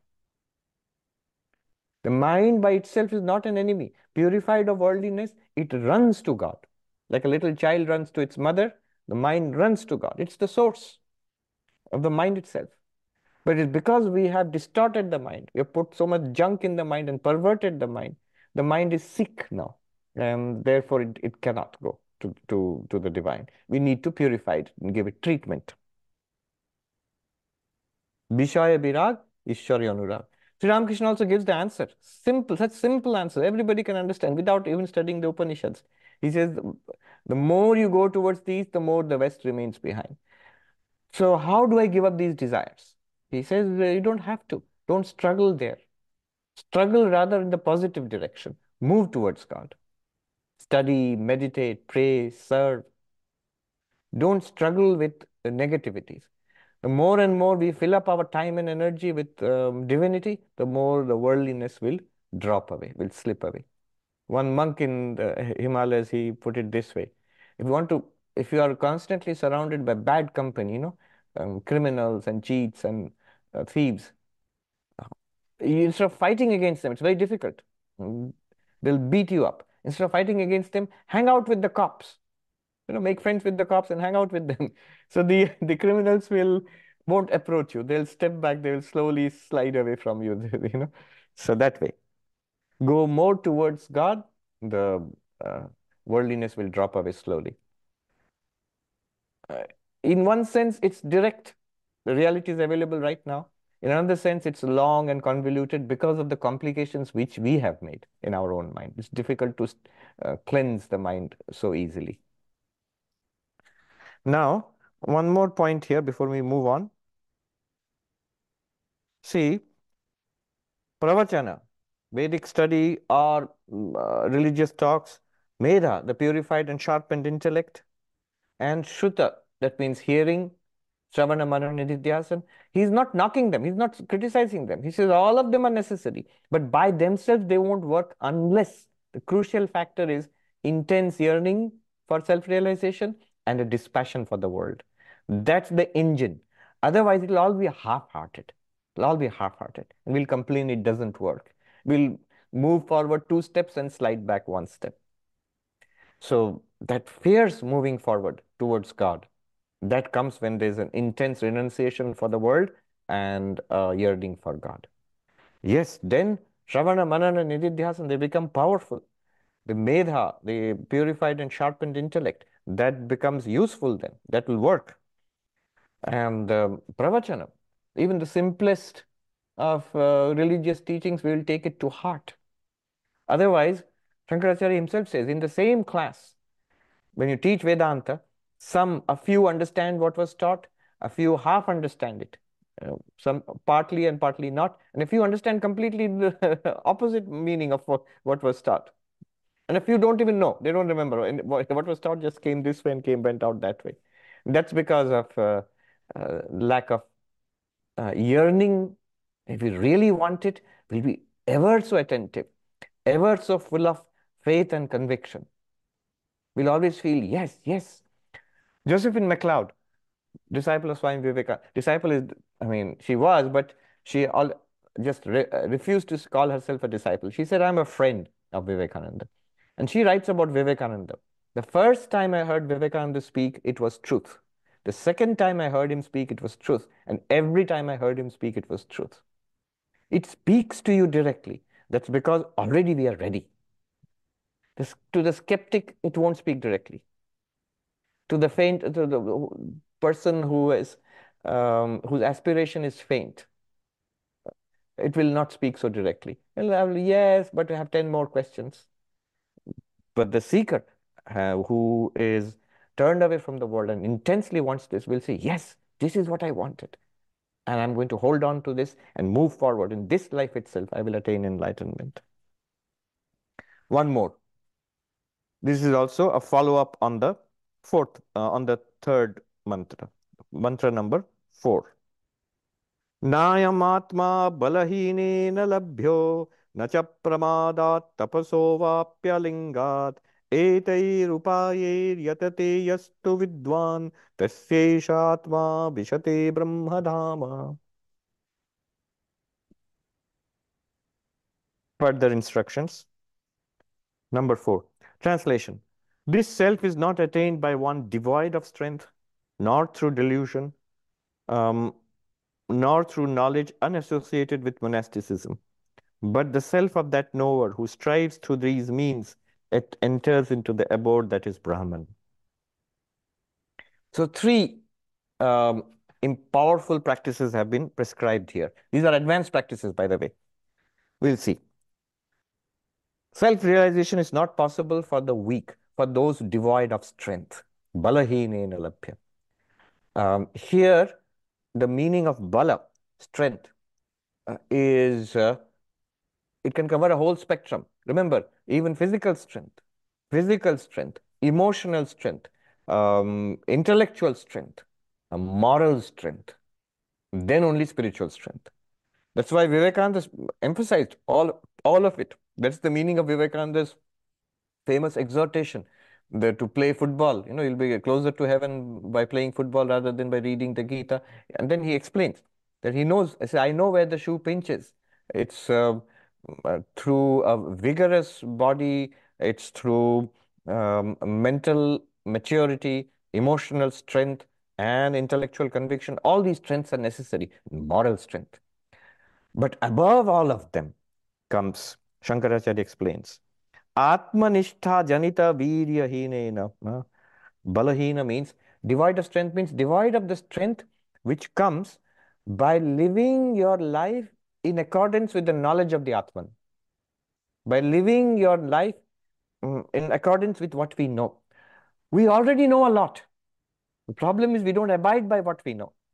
The mind by itself is not an enemy. Purified of worldliness, it runs to God. Like a little child runs to its mother, the mind runs to God. It's the source of the mind itself. But it's because we have distorted the mind. We have put so much junk in the mind and perverted the mind. The mind is sick now, and therefore it, it cannot go to, to, to the divine. We need to purify it and give it treatment. Vishaya Birag, Ishwarya Anurag. Sri Ramakrishna also gives the answer. Simple, such simple answer. Everybody can understand without even studying the Upanishads. He says, the more you go towards these, the more the West remains behind. So how do I give up these desires? He says, you don't have to. Don't struggle there. Struggle rather in the positive direction. Move towards God. Study, meditate, pray, serve. Don't struggle with negativities. The more and more we fill up our time and energy with um, divinity, the more the worldliness will drop away, will slip away. One monk in the Himalayas, he put it this way. If you want to, if you are constantly surrounded by bad company, you know, um, criminals and cheats and uh, thieves, instead of fighting against them, it's very difficult. Mm, They'll beat you up. Instead of fighting against them, hang out with the cops. You know, make friends with the cops and hang out with them. So the, the criminals will won't approach you. They'll step back. They will slowly slide away from you. You know, so that way, go more towards God. The uh, worldliness will drop away slowly. Uh, in one sense, it's direct. The reality is available right now. In another sense, it's long and convoluted because of the complications which we have made in our own mind. It's difficult to uh, cleanse the mind so easily. Now, one more point here before we move on. See, pravachana, Vedic study or uh, religious talks, Meda, the purified and sharpened intellect, and Shruta, that means hearing, Shravana, Manana, Nididhyasan. He's not knocking them. He's not criticizing them. He says all of them are necessary. But by themselves, they won't work unless The crucial factor is intense yearning for self-realization and a dispassion for the world. That's the engine. Otherwise, it'll all be half-hearted. It'll all be half-hearted. And we'll complain it doesn't work. We'll move forward two steps and slide back one step. So that fierce moving forward towards God, that comes when there's an intense renunciation for the world and a yearning for God. Yes, then Shravana, Manana, Nididhyasana, they become powerful. The Medha, the purified and sharpened intellect, that becomes useful then. That will work. And um, Pravachana, even the simplest of uh, religious teachings, we will take it to heart. Otherwise, Shankaracharya himself says, in the same class, when you teach Vedanta, some, a few understand what was taught, a few half understand it, uh, some partly and partly not, and a few understand completely the opposite meaning of what, what was taught. And a few don't even know, they don't remember. And what was taught just came this way and came went out that way. That's because of uh, uh, lack of uh, yearning. If we really want it, we'll be ever so attentive, ever so full of faith and conviction. We'll always feel, yes, yes. Josephine MacLeod, disciple of Swami Vivekananda. Disciple is, I mean, she was, but she all just re refused to call herself a disciple. She said, I'm a friend of Vivekananda. And she writes about Vivekananda. The first time I heard Vivekananda speak, it was truth. The second time I heard him speak, it was truth. And every time I heard him speak, it was truth. It speaks to you directly. That's because already we are ready. This, to the skeptic, it won't speak directly. To the faint, to the person who is, um, whose aspiration is faint, it will not speak so directly. It'll have, yes, but I have ten more questions. But the seeker uh, who is turned away from the world and intensely wants this will say, yes, this is what I wanted. And I'm going to hold on to this and move forward. In this life itself, I will attain enlightenment. One more. This is also a follow-up on the fourth, uh, on the third mantra, mantra number four. Nayamatma balahine labhyo na cha pramadat tapaso vapyalingat etairupayer yatate yastu vidwan tasyeshatma vishate brahmadhama. Further instructions. Number four. Translation. This self is not attained by one devoid of strength, nor through delusion, um, nor through knowledge unassociated with monasticism. But the self of that knower who strives through these means, it enters into the abode that is Brahman. So three um, powerful practices have been prescribed here. These are advanced practices, by the way. We'll see. Self-realization is not possible for the weak, for those devoid of strength. Balahine labhya. Um, here, the meaning of bala, strength, uh, is, uh, it can cover a whole spectrum. Remember, even physical strength, physical strength, emotional strength, um, intellectual strength, a moral strength, then only spiritual strength. That's why Vivekananda emphasized all, all of it. That's the meaning of Vivekananda's famous exhortation, the, to play football. You know, you'll be closer to heaven by playing football rather than by reading the Gita. And then he explains that he knows, I say, I know where the shoe pinches. It's uh, uh, through a vigorous body, it's through um, mental maturity, emotional strength, and intellectual conviction. All these strengths are necessary, moral strength. But above all of them comes, Shankaracharya explains, Atmanishtha janita virya hinena. Balahina means devoid of strength, means devoid of the strength which comes by living your life in accordance with the knowledge of the Atman. By living your life um, in accordance with what we know. We already know a lot. The problem is we don't abide by what we know.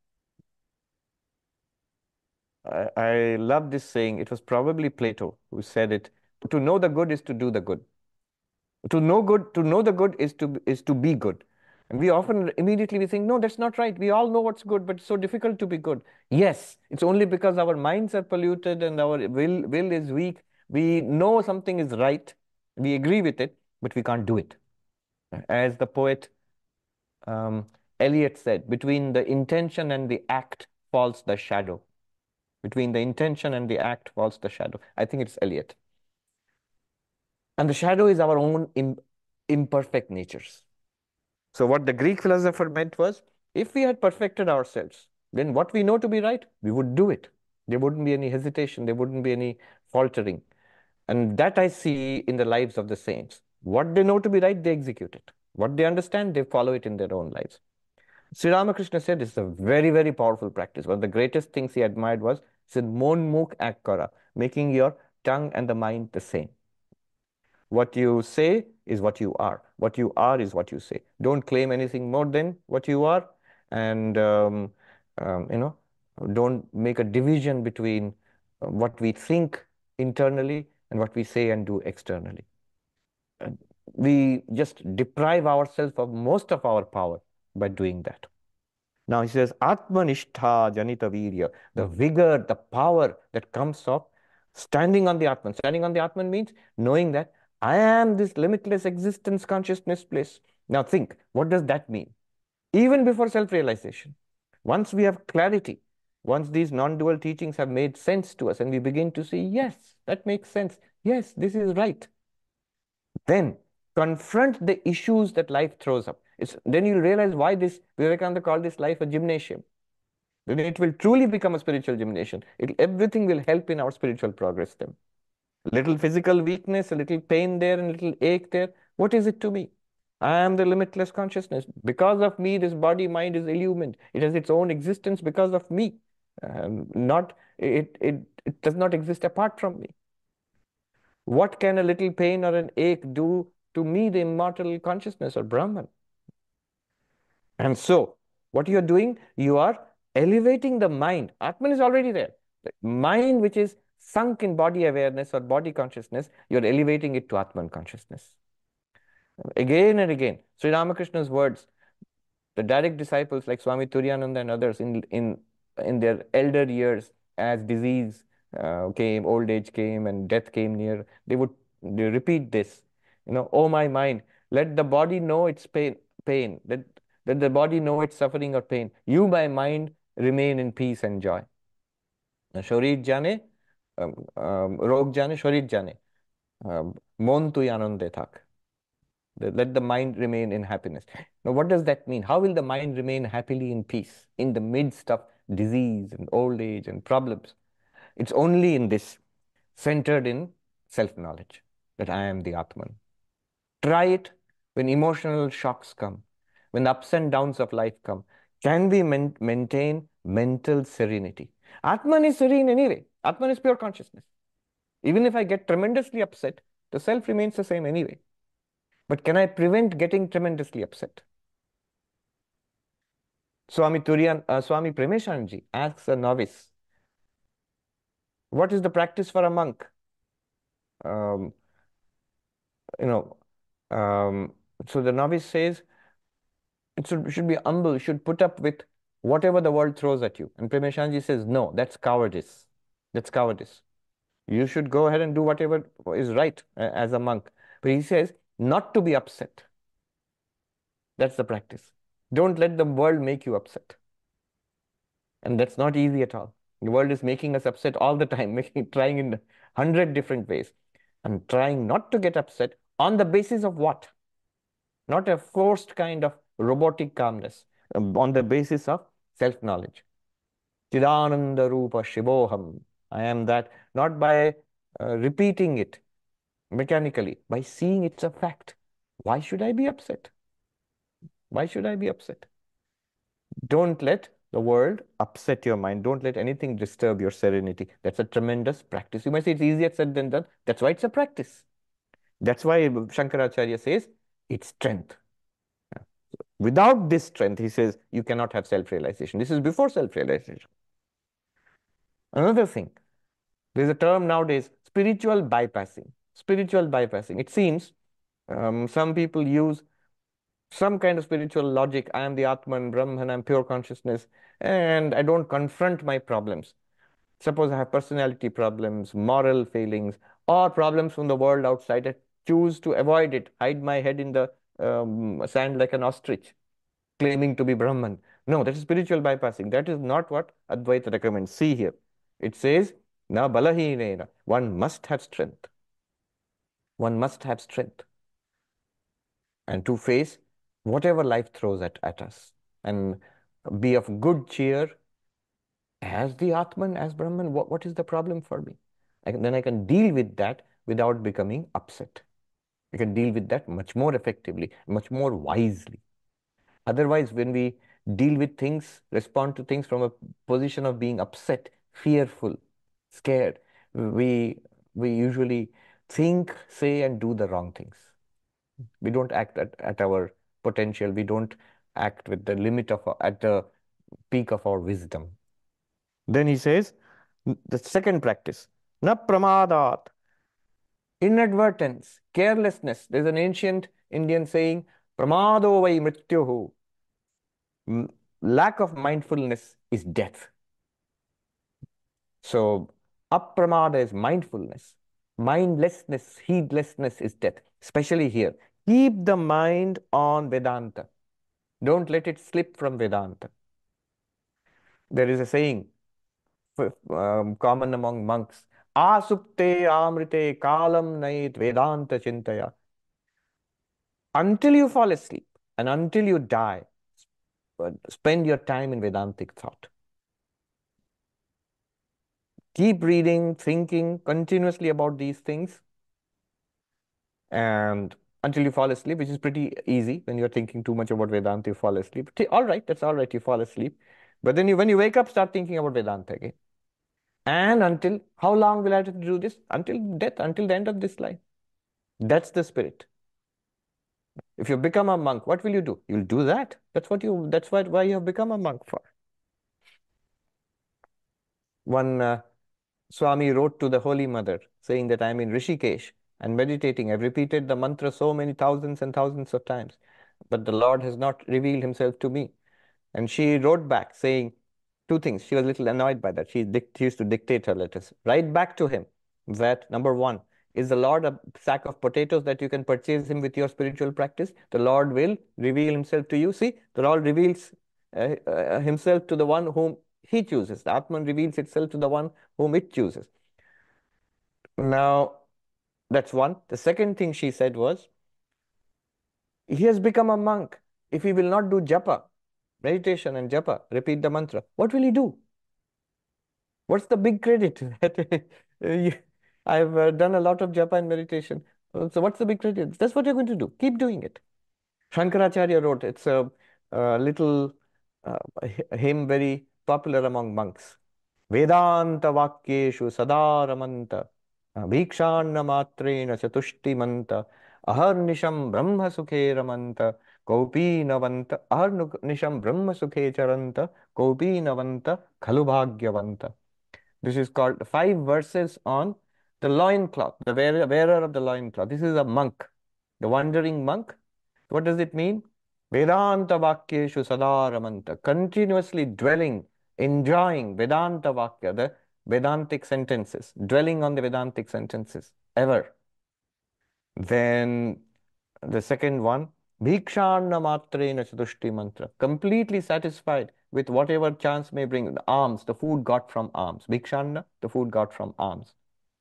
I, I love this saying. It was probably Plato who said it. To know the good is to do the good. To know good, to know the good is to is to be good. And we often immediately we think, no, that's not right. We all know what's good, but it's so difficult to be good. Yes, it's only because our minds are polluted and our will will is weak. We know something is right, We agree with it, but we can't do it. As the poet um, Eliot said, between the intention and the act falls the shadow. Between the intention and the act falls the shadow. I think it's Eliot. And the shadow is our own Im imperfect natures. So what the Greek philosopher meant was, if we had perfected ourselves, then what we know to be right, we would do it. There wouldn't be any hesitation. There wouldn't be any faltering. And that I see in the lives of the saints. What they know to be right, they execute it. What they understand, they follow it in their own lives. Sri Ramakrishna said it's a very, very powerful practice. One of the greatest things he admired was, he said, mon mukh ek kara, making your tongue and the mind the same. What you say is what you are. What you are is what you say. Don't claim anything more than what you are. And, um, um, you know, don't make a division between what we think internally and what we say and do externally. We just deprive ourselves of most of our power by doing that. Now he says, Atmanishtha Janita Virya, the vigor, the power that comes of standing on the Atman. Standing on the Atman means knowing that I am this limitless existence consciousness place. Now think, what does that mean? Even before self-realization, once we have clarity, once these non-dual teachings have made sense to us and we begin to see, yes, that makes sense. Yes, this is right. Then confront the issues that life throws up. It's, then you'll realize why this, Vivekananda called this life a gymnasium. Then it will truly become a spiritual gymnasium. It, everything will help in our spiritual progress then. A little physical weakness, a little pain there, and a little ache there. What is it to me? I am the limitless consciousness. Because of me, this body, mind is illumined. It has its own existence because of me. Um, not, it, it, it does not exist apart from me. What can a little pain or an ache do to me, the immortal consciousness or Brahman? And so, what you are doing, you are elevating the mind. Atman is already there. The mind which is sunk in body awareness or body consciousness, you're elevating it to Atman consciousness. Again and again, Sri Ramakrishna's words, the direct disciples like Swami Turiyananda and others in, in, in their elder years, as disease uh, came, old age came, and death came near, they would they repeat this, you know, oh my mind, let the body know its pain, pain. Let, let the body know its suffering or pain. You, my mind, remain in peace and joy. Shorit jane, um, um, rog jane, shorit jane, um, mon tu anande thak. Let the mind remain in happiness. Now, what does that mean? How will the mind remain happily in peace in the midst of disease and old age and problems? It's only in this, centered in self-knowledge, that I am the Atman. Try it when emotional shocks come, when the ups and downs of life come. Can we man maintain mental serenity? Atman is serene anyway. Atman is pure consciousness. Even if I get tremendously upset, the self remains the same anyway. But can I prevent getting tremendously upset? Swami Turiyan, uh, Swami Premeshanji asks a novice, what is the practice for a monk? Um, you know, um, so the novice says, it should, should be humble, you should put up with whatever the world throws at you. And Premeshanji says, no, that's cowardice. That's cowardice. You should go ahead and do whatever is right uh, as a monk. But he says, not to be upset. That's the practice. Don't let the world make you upset. And that's not easy at all. The world is making us upset all the time, making, trying in a hundred different ways. And trying not to get upset on the basis of what? Not a forced kind of robotic calmness, um, on the basis of self-knowledge. Chidananda Rupa Shivoham. I am that, not by uh, repeating it mechanically, by seeing it's a fact. Why should I be upset? Why should I be upset? Don't let the world upset your mind. Don't let anything disturb your serenity. That's a tremendous practice. You might say it's easier said than done. That's why it's a practice. That's why Shankaracharya says it's strength. Without this strength, he says, you cannot have self-realization. This is before self-realization. Another thing, there's a term nowadays, spiritual bypassing. Spiritual bypassing. It seems um, some people use some kind of spiritual logic. I am the Atman, Brahman, I'm pure consciousness, and I don't confront my problems. Suppose I have personality problems, moral failings, or problems from the world outside. I choose to avoid it, hide my head in the um, sand like an ostrich, claiming to be Brahman. No, that is spiritual bypassing. That is not what Advaita recommends. See here. It says, na balahinena. One must have strength. One must have strength. And to face whatever life throws at, at us. And be of good cheer as the Atman, as Brahman. What, what is the problem for me? I can, then I can deal with that without becoming upset. I can deal with that much more effectively, much more wisely. Otherwise, when we deal with things, respond to things from a position of being upset, fearful, scared, we, we usually think, say, and do the wrong things. We don't act at, at our potential. We don't act with the limit of, at the peak of our wisdom. Then he says, the second practice, na pramadat, inadvertence, carelessness. There's an ancient Indian saying, pramado vai mrityuhu. Lack of mindfulness is death. So, apramada is mindfulness. Mindlessness, heedlessness is death, especially here. Keep the mind on Vedanta. Don't let it slip from Vedanta. There is a saying um, common among monks, asupte amrite kalam nait Vedanta chintaya. Until you fall asleep and until you die, spend your time in Vedantic thought. Keep reading, thinking continuously about these things, and until you fall asleep, which is pretty easy. When you're thinking too much about Vedanta, you fall asleep. All right, that's all right, you fall asleep. But then you, when you wake up, start thinking about Vedanta again. And until, how long will I have to do this? Until death, until the end of this life. That's the spirit. If you become a monk, what will you do? You'll do that. That's what you, that's what, why you have become a monk for. One uh, Swami wrote to the Holy Mother saying that I'm in Rishikesh and meditating. I've repeated the mantra so many thousands and thousands of times, but the Lord has not revealed himself to me. And she wrote back saying two things. She was a little annoyed by that. She, she used to dictate her letters. Write back to him that, number one, is the Lord a sack of potatoes that you can purchase him with your spiritual practice? The Lord will reveal himself to you. See, the Lord reveals uh, uh, himself to the one whom he chooses. The Atman reveals itself to the one whom it chooses. Now, that's one. The second thing she said was, he has become a monk. If he will not do japa, meditation and japa, repeat the mantra, what will he do? What's the big credit? I've uh, done a lot of japa and meditation. So what's the big credit? That's what you're going to do. Keep doing it. Shankaracharya wrote, it's a, a little uh, hymn very popular among monks. Vedanta vakyeshu sadaramanta bhikshanna matrena chatushtimanta aharnisham brahma sukhe ramanta kopi navanta aharnisham brahma sukhe charanta kopi navanta khalu bhagyavanta. This is called five verses on the loincloth, the wearer, wearer of the loincloth. This is a monk, the wandering monk. What does it mean? Vedanta vakyeshu sadaramanta, continuously dwelling, enjoying Vedanta vakya, the Vedantic sentences, dwelling on the Vedantic sentences, ever. Then the second one, Bhikshanna matrena chatushti mantra, completely satisfied with whatever chance may bring. The alms, the food got from alms. Bhikshanna, the food got from alms.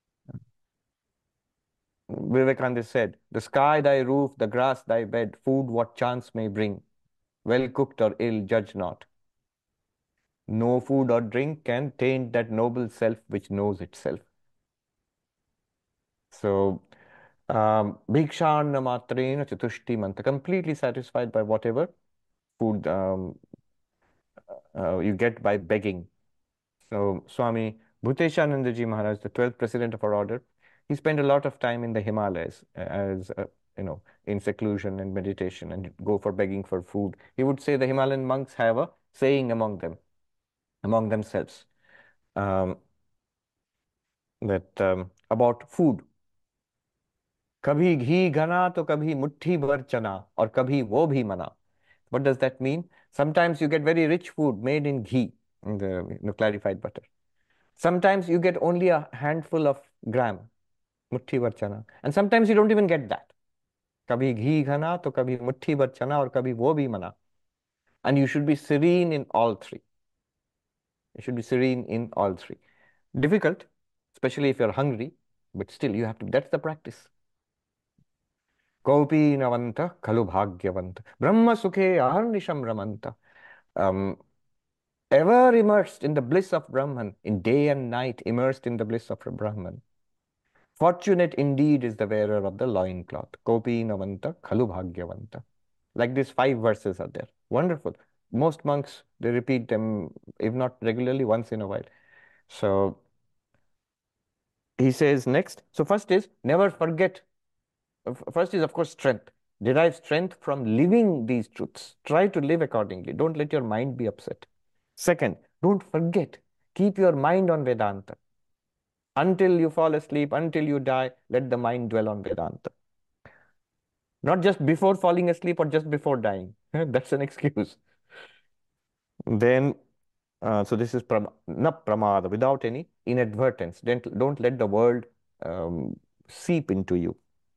Vivekananda said, the sky thy roof, the grass thy bed, food what chance may bring. Well cooked or ill, judge not. No food or drink can taint that noble self which knows itself. So, um, Bhikshanna matrena chatushti mantra, completely satisfied by whatever food um, uh, you get by begging. So Swami Bhuteshananda Ji Maharaj, the twelfth president of our order, he spent a lot of time in the Himalayas as, uh, you know, in seclusion and meditation and go for begging for food. He would say the Himalayan monks have a saying among them, among themselves, um, that um, about food. Kabhi ghee ghana to kabhi mutti bhar chana or kabhi wo bhi mana. What does that mean? Sometimes you get very rich food made in ghee, in the you know, clarified butter. Sometimes you get only a handful of gram. Mutti bhar chana. And sometimes you don't even get that. Kabhi ghee ghana, to kabhi mutti bhar chana, or kabhi wo bhi mana. And you should be serene in all three. You should be serene in all three. Difficult, especially if you're hungry, but still you have to, that's the practice. Kopi navanta kalu bhagyavanta. Brahma sukhe aharnisham ramanta. Um, ever immersed in the bliss of Brahman, in day and night, immersed in the bliss of Brahman. Fortunate indeed is the wearer of the loincloth. Kopi navanta kalu bhagyavanta. Like these five verses are there. Wonderful. Most monks, they repeat them, if not regularly, once in a while. So he says next. So first is never forget. First is, of course, strength. Derive strength from living these truths. Try to live accordingly. Don't let your mind be upset. Second, don't forget. Keep your mind on Vedanta. Until you fall asleep, until you die, let the mind dwell on Vedanta. Not just before falling asleep or just before dying. That's an excuse. Then, uh, so this is pram na pramada, without any inadvertence. Don't, don't let the world um, seep into you.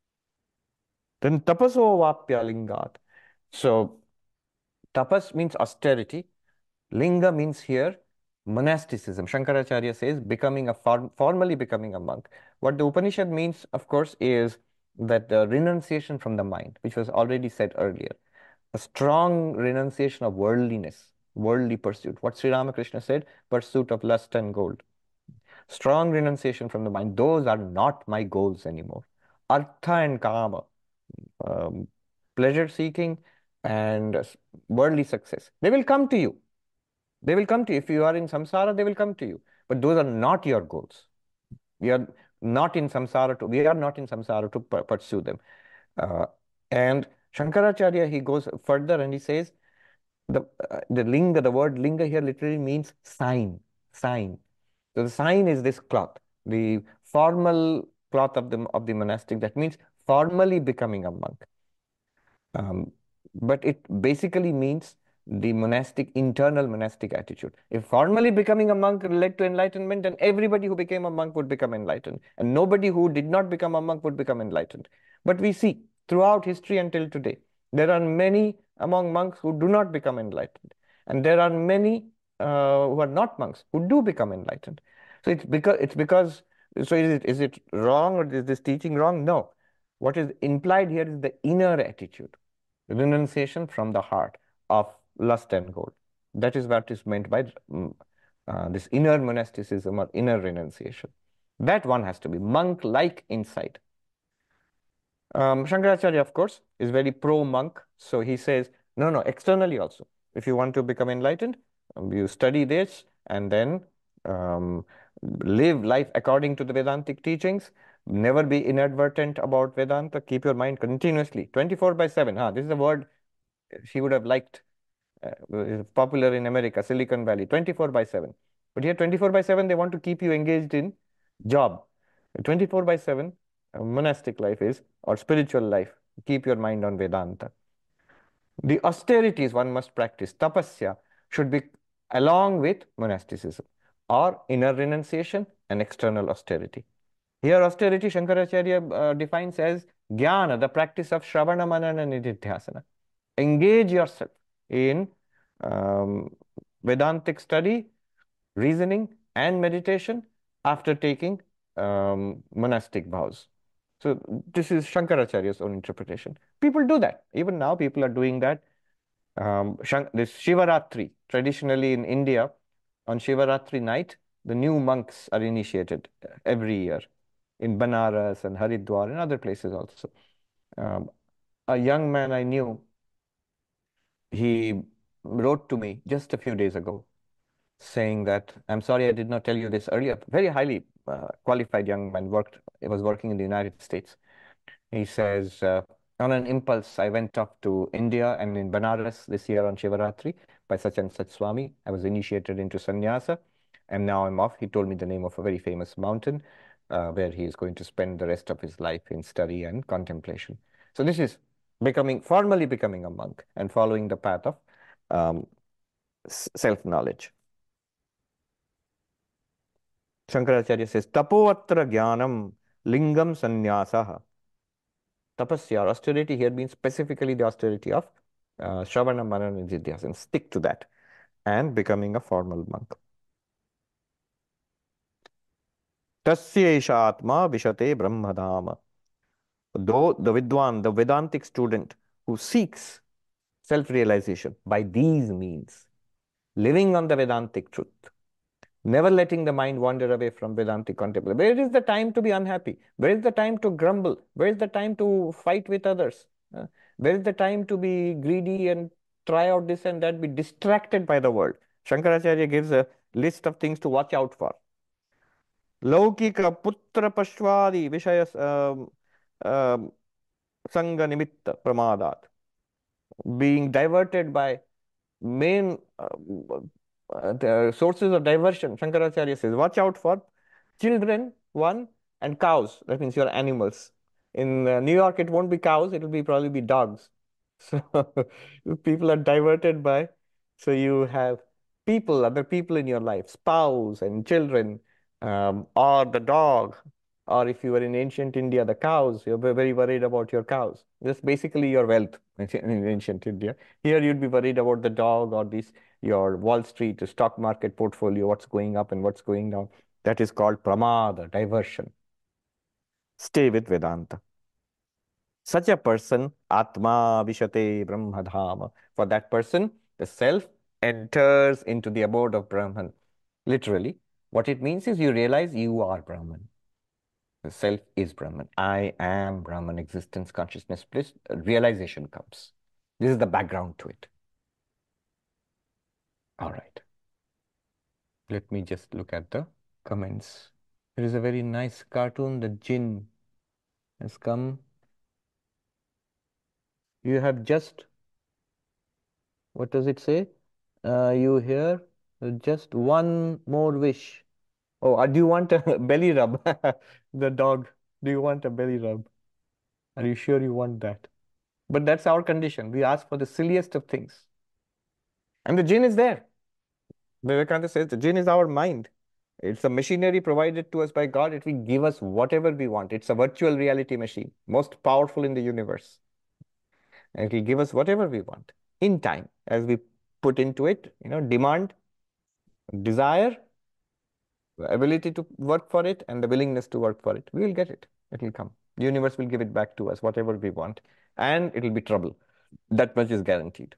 Then tapaso vapya lingat. So tapas means austerity. Linga means here monasticism. Shankaracharya says becoming a form, formally becoming a monk. What the Upanishad means, of course, is that the renunciation from the mind, which was already said earlier, a strong renunciation of worldliness, worldly pursuit. What Sri Ramakrishna said, pursuit of lust and gold. Strong renunciation from the mind. Those are not my goals anymore. Artha and kama, um, pleasure seeking and uh, worldly success. They will come to you. They will come to you. If you are in samsara, they will come to you. But those are not your goals. We are not in samsara to, we are not in samsara to pursue them. Uh, and Shankaracharya, he goes further and he says, the, uh, the linga, the word linga here literally means sign, sign. So the sign is this cloth, the formal cloth of the, of the monastic. That means formally becoming a monk. Um, but it basically means the monastic, internal monastic attitude. If formally becoming a monk led to enlightenment, then everybody who became a monk would become enlightened. And nobody who did not become a monk would become enlightened. But we see throughout history until today, there are many among monks who do not become enlightened. And there are many uh, who are not monks who do become enlightened. So it's because, it's because, so is it, is it wrong or is this teaching wrong? No. What is implied here is the inner attitude, renunciation from the heart of lust and gold. That is what is meant by um, uh, this inner monasticism or inner renunciation. That one has to be monk-like inside. Um, Shankaracharya, of course, is very pro-monk. So he says, no, no, externally also. If you want to become enlightened, um, you study this and then um, live life according to the Vedantic teachings. Never be inadvertent about Vedanta. Keep your mind continuously, twenty-four by seven. Huh? This is a word she would have liked. Uh, popular in America, Silicon Valley, twenty-four by seven. But here, twenty-four by seven, they want to keep you engaged in job. twenty-four by seven, uh, monastic life is, or spiritual life. Keep your mind on Vedanta. The austerities one must practice, tapasya, should be along with monasticism, or inner renunciation and external austerity. Here, austerity, Shankaracharya uh, defines as jnana, the practice of shravana, manana, nididhyasana. Engage yourself in um, Vedantic study, reasoning, and meditation after taking um, monastic vows. So this is Shankaracharya's own interpretation. People do that. Even now, people are doing that. Um, this Shivaratri, traditionally in India, on Shivaratri night, the new monks are initiated every year in Banaras and Haridwar and other places also. Um, a young man I knew, he wrote to me just a few days ago saying that, I'm sorry I did not tell you this earlier. Very highly uh, qualified young man, worked, was working in the United States. He says, uh, on an impulse, I went off to India and in Banaras this year on Shivaratri by such and such Swami. I was initiated into sannyasa and now I'm off. He told me the name of a very famous mountain uh, where he is going to spend the rest of his life in study and contemplation. So this is becoming, formally becoming a monk and following the path of um, self-knowledge. Shankaracharya says, Tapoatra jnanam Lingam sannyasa. Tapasya, or austerity here means specifically the austerity of uh, Shravana, Manana, and Jidhyasana. Stick to that and becoming a formal monk. Tasya atma vishate brahmadhama. Though the Vidwan, the Vedantic student who seeks self-realization by these means, living on the Vedantic truth, never letting the mind wander away from Vedantic contemplation. Where is the time to be unhappy? Where is the time to grumble? Where is the time to fight with others? Uh, where is the time to be greedy and try out this and that, be distracted by the world? Shankaracharya gives a list of things to watch out for. Laukika putra pashwadi vishaya um, um, sanga nimitta pramadat. Being diverted by main uh, uh, the sources of diversion. Shankaracharya says, watch out for children, one, and cows. That means your animals. In uh, New York, it won't be cows, it will be probably be dogs. So people are diverted by, so you have people, other people in your life, spouse and children, um, or the dog, or if you were in ancient India, the cows, you're very worried about your cows. That's basically your wealth in ancient India. Here you'd be worried about the dog or this, your Wall Street, the stock market portfolio, what's going up and what's going down. That is called pramada, diversion. Stay with Vedanta. Such a person, Atma Vishate Brahmadhama. For that person, the self enters into the abode of Brahman. Literally, what it means is you realize you are Brahman. The self is Brahman. I am Brahman. Existence, consciousness, bliss, realization comes. This is the background to it. All right. Let me just look at the comments. There is a very nice cartoon, the jinn has come. You have just, what does it say? Uh, you hear just one more wish. Oh, uh, do you want a belly rub? The dog, do you want a belly rub? Are you sure you want that? But that's our condition. We ask for the silliest of things. And the jinn is there. Vivekananda says the jinn is our mind. It's a machinery provided to us by God. It will give us whatever we want. It's a virtual reality machine, most powerful in the universe. And it will give us whatever we want in time as we put into it, you know, demand, desire, ability to work for it, and the willingness to work for it. We will get it. It will come. The universe will give it back to us, whatever we want. And it will be trouble. That much is guaranteed.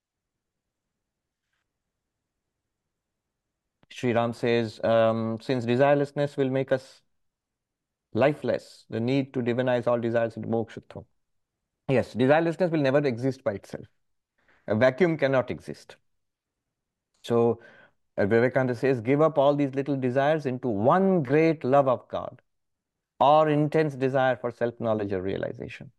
Sri Ram says, um, since desirelessness will make us lifeless, the need to divinize all desires into mokshatvam. Yes, desirelessness will never exist by itself. A vacuum cannot exist. So uh, Vivekananda says, give up all these little desires into one great love of God or intense desire for self-knowledge or realization.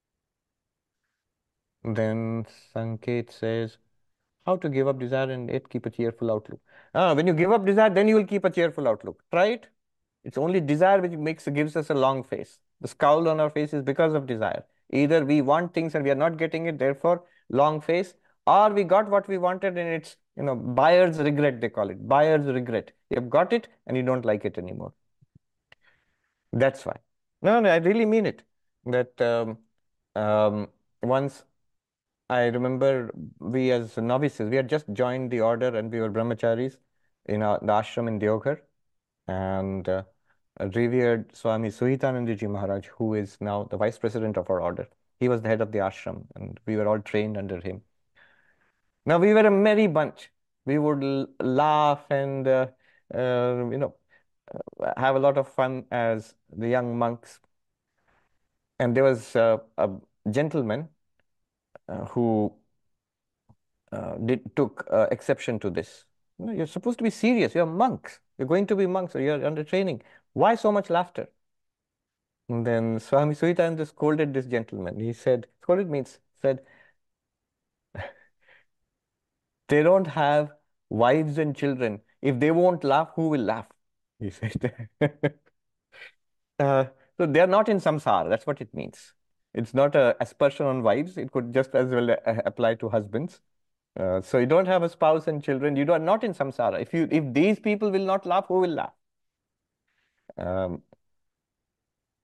Then Sanket says, how to give up desire and yet keep a cheerful outlook. Ah, when you give up desire, then you will keep a cheerful outlook. Try it. It's only desire which makes gives us a long face. The scowl on our face is because of desire. Either we want things and we are not getting it, therefore long face, or we got what we wanted and it's, you know, buyer's regret, they call it. Buyer's regret. You have got it and you don't like it anymore. That's why. No, no, I really mean it. That um, um, once I remember we as novices, we had just joined the order and we were brahmacharis in our, the ashram in Deoghar. And uh, revered Swami Suhitanandaji Maharaj, who is now the vice president of our order. He was the head of the ashram and we were all trained under him. Now we were a merry bunch. We would laugh and, uh, uh, you know, uh, have a lot of fun as the young monks. And there was uh, a gentleman uh, who uh, did, took uh, exception to this. You know, you're supposed to be serious. You're monks. You're going to be monks or you're under training. Why so much laughter? And then Swami Suhitananda scolded this gentleman. He said, scolded means said, they don't have wives and children. If they won't laugh, who will laugh? He said. uh, so they are not in samsara. That's what it means. It's not a aspersion on wives. It could just as well uh, apply to husbands. Uh, so you don't have a spouse and children. You are not in samsara. If you, if these people will not laugh, who will laugh? Um,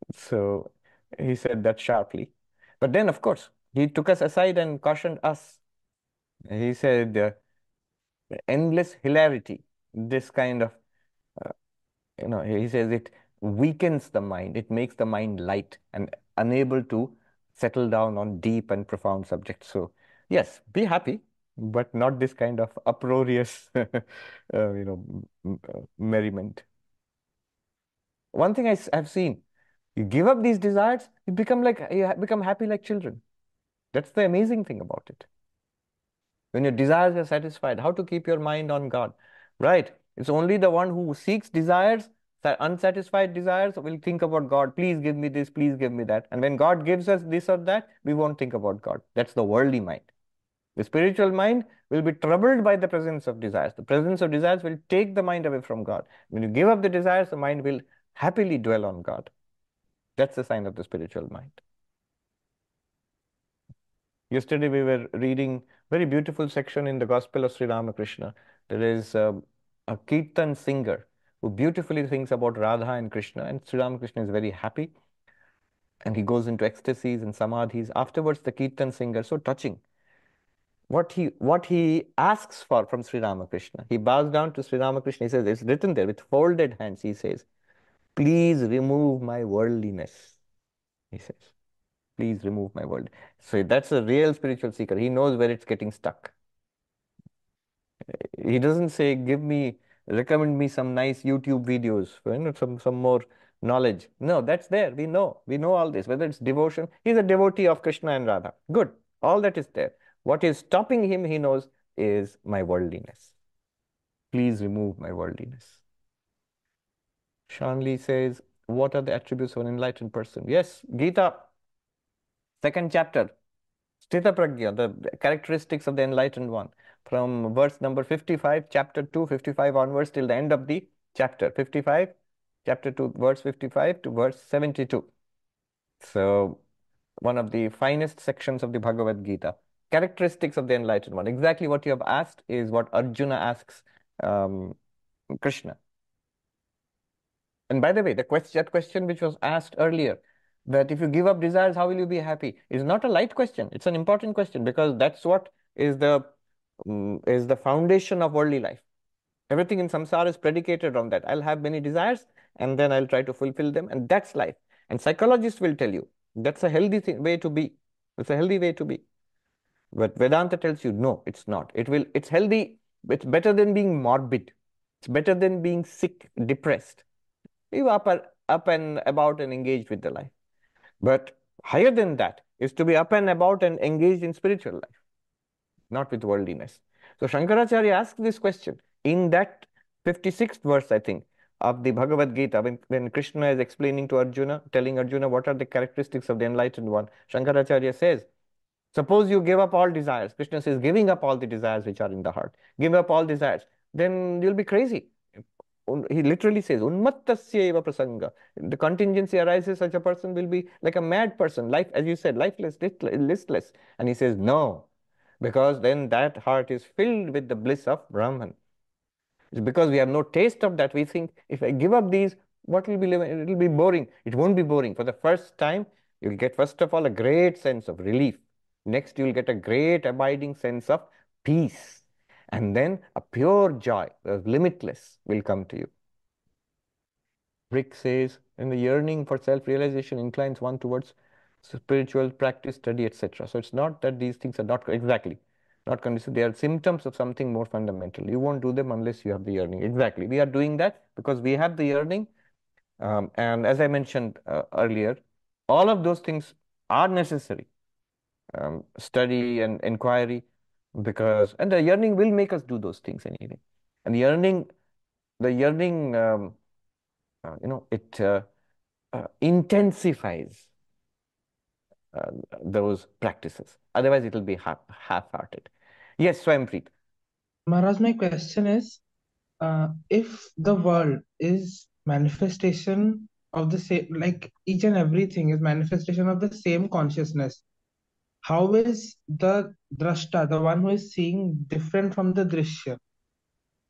So he said that sharply. But then, of course, he took us aside and cautioned us. He said, uh, endless hilarity, this kind of, uh, you know, he says it weakens the mind, it makes the mind light and unable to settle down on deep and profound subjects. So, yes, be happy, but not this kind of uproarious, uh, you know, uh, merriment. One thing I, have seen, you give up these desires, you become like you become happy like children. That's the amazing thing about it. When your desires are satisfied, how to keep your mind on God, right? It's only the one who seeks desires, unsatisfied desires, will think about God. Please give me this, please give me that. And when God gives us this or that, we won't think about God. That's the worldly mind. The spiritual mind will be troubled by the presence of desires. The presence of desires will take the mind away from God. When you give up the desires, the mind will happily dwell on God. That's the sign of the spiritual mind. Yesterday we were reading very beautiful section in the Gospel of Sri Ramakrishna. There is um, a Kirtan singer who beautifully thinks about Radha and Krishna, and Sri Ramakrishna is very happy, and he goes into ecstasies and samadhis. Afterwards, the Kirtan singer, so touching, what he what he asks for from Sri Ramakrishna, he bows down to Sri Ramakrishna. He says, it's written there with folded hands. He says, "Please remove my worldliness." He says, "Please remove my world." So that's a real spiritual seeker. He knows where it's getting stuck. He doesn't say, give me, recommend me some nice YouTube videos, you know, some, some more knowledge. No, that's there. We know. We know all this. Whether it's devotion, he's a devotee of Krishna and Radha. Good. All that is there. What is stopping him, he knows, is my worldliness. Please remove my worldliness. Shanli says, what are the attributes of an enlightened person? Yes, Gita, second chapter, Sthita Prajna, the characteristics of the enlightened one, from verse number fifty-five, chapter two, fifty-five onwards till the end of the chapter, fifty-five, chapter two, verse fifty-five to verse seventy-two. So, one of the finest sections of the Bhagavad Gita. Characteristics of the enlightened one. Exactly what you have asked is what Arjuna asks um, Krishna. And by the way, the question, that question which was asked earlier, that if you give up desires, how will you be happy, is not a light question. It's an important question, because that's what is the um, is the foundation of worldly life. Everything in samsara is predicated on that. I'll have many desires, and then I'll try to fulfill them, and that's life. And psychologists will tell you that's a healthy thing, way to be. It's a healthy way to be. But Vedanta tells you no, it's not. It will. It's healthy. It's better than being morbid. It's better than being sick, depressed. You up, up and about and engaged with the life. But higher than that is to be up and about and engaged in spiritual life, not with worldliness. So Shankaracharya asked this question in that fifty-sixth verse, I think, of the Bhagavad Gita, when, when Krishna is explaining to Arjuna, telling Arjuna what are the characteristics of the enlightened one. Shankaracharya says, suppose you give up all desires. Krishna says, giving up all the desires which are in the heart. Give up all desires. Then you'll be crazy. He literally says, Unmattasya eva prasanga. The contingency arises, such a person will be like a mad person, life, as you said, lifeless, listless. And he says, no, because then that heart is filled with the bliss of Brahman. It's because we have no taste of that. We think, if I give up these, what will be living? It will be boring. It won't be boring. For the first time, you'll get, first of all, a great sense of relief. Next, you'll get a great abiding sense of peace. And then a pure joy, limitless, will come to you. Rick says, and the yearning for self-realization inclines one towards spiritual practice, study, et cetera. So it's not that these things are not exactly not conditioned. They are symptoms of something more fundamental. You won't do them unless you have the yearning. Exactly. We are doing that because we have the yearning. Um, and as I mentioned uh, earlier, all of those things are necessary. Um, study and inquiry, because, and the yearning will make us do those things anyway. And the yearning, the yearning, um, uh, you know, it uh, uh, intensifies uh, those practices. Otherwise, it will be half, half-hearted. Yes, Swayampreet. Maharaj, my question is, uh, if the world is manifestation of the same, like each and everything is manifestation of the same consciousness, how is the drashta, the one who is seeing, different from the drishya?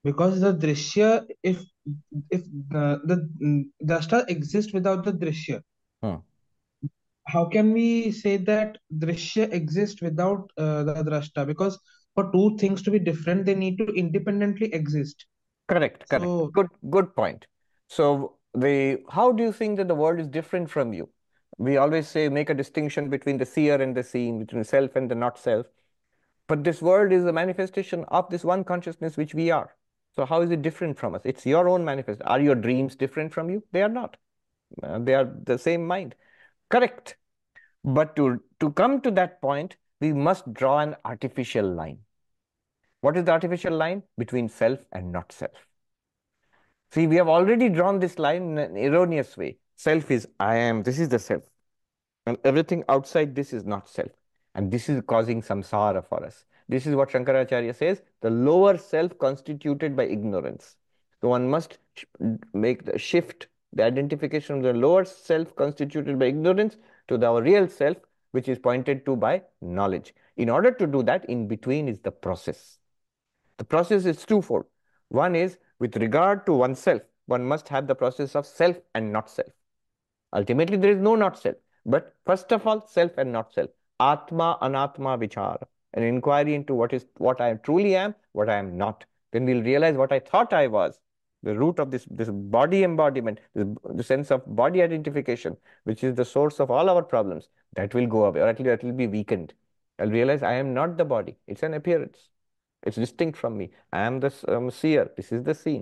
Because the drishya, if if the, the mm, drashta exists without the drishya, Hmm. how can we say that drishya exists without uh, the drashta? Because for two things to be different, they need to independently exist. Correct, correct. So Good, good point. So the how do you think that the world is different from you? We always say make a distinction between the seer and the seen, between self and the not self. But this world is a manifestation of this one consciousness which we are. So how is it different from us? It's your own manifest. Are your dreams different from you? They are not. Uh, they are the same mind. Correct. But to, to come to that point, we must draw an artificial line. What is the artificial line? Between self and not self. See, we have already drawn this line in an erroneous way. Self is I am, this is the self. And everything outside this is not self. And this is causing samsara for us. This is what Shankaracharya says, the lower self constituted by ignorance. So one must make the shift, the identification of the lower self constituted by ignorance to the real self, which is pointed to by knowledge. In order to do that, in between is the process. The process is twofold. One is with regard to oneself, one must have the process of self and not self. Ultimately, there is no not self. But first of all, self and not self. Atma, anatma, vichara. An inquiry into what is what I truly am, what I am not. Then we'll realize what I thought I was. The root of this, this body embodiment, this, the sense of body identification, which is the source of all our problems, that will go away, or at least that will be weakened. I'll realize I am not the body. It's an appearance. It's distinct from me. I am the um, seer. This is the seen.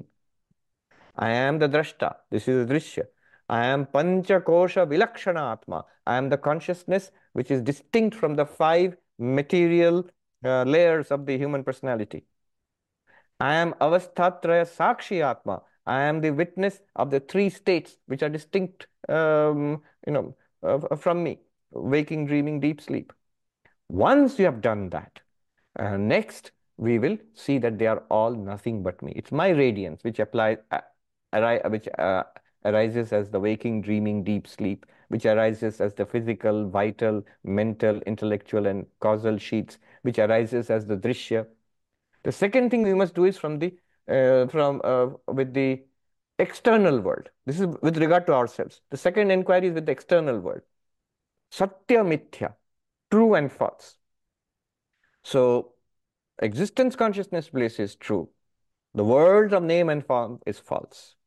I am the drashta. This is the drishya. I am pancha kosha vilakshana atma. I am the consciousness which is distinct from the five material uh, layers of the human personality. I am avasthatraya sakshi atma. I am the witness of the three states which are distinct, um, you know, uh, from me: waking, dreaming, deep sleep. Once you have done that, uh, next we will see that they are all nothing but me. It's my radiance which applies, uh, which uh, arises as the waking, dreaming, deep sleep, which arises as the physical, vital, mental, intellectual, and causal sheets, which arises as the drishya. The second thing we must do is from the uh, from uh, with the external world. This is with regard to ourselves. The second inquiry is with the external world. Satya mithya, true and false. So existence consciousness place is true. The world of name and form is false.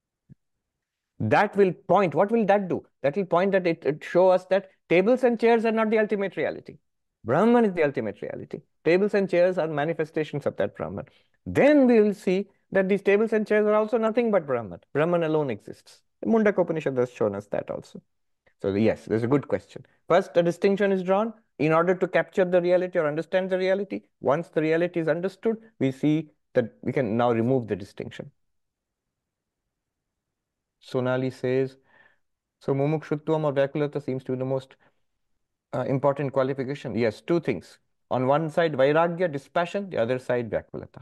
That will point, what will that do? That will point that it, it show us that tables and chairs are not the ultimate reality. Brahman is the ultimate reality. Tables and chairs are manifestations of that Brahman. Then we will see that these tables and chairs are also nothing but Brahman. Brahman alone exists. The Mundaka Upanishad has shown us that also. So yes, there's a good question. First, a distinction is drawn in order to capture the reality or understand the reality. Once the reality is understood, we see that we can now remove the distinction. Sonali says, so mumukshutvam or Vyakulata seems to be the most uh, important qualification. Yes, two things. On one side, Vairagya, dispassion, the other side, Vyakulata.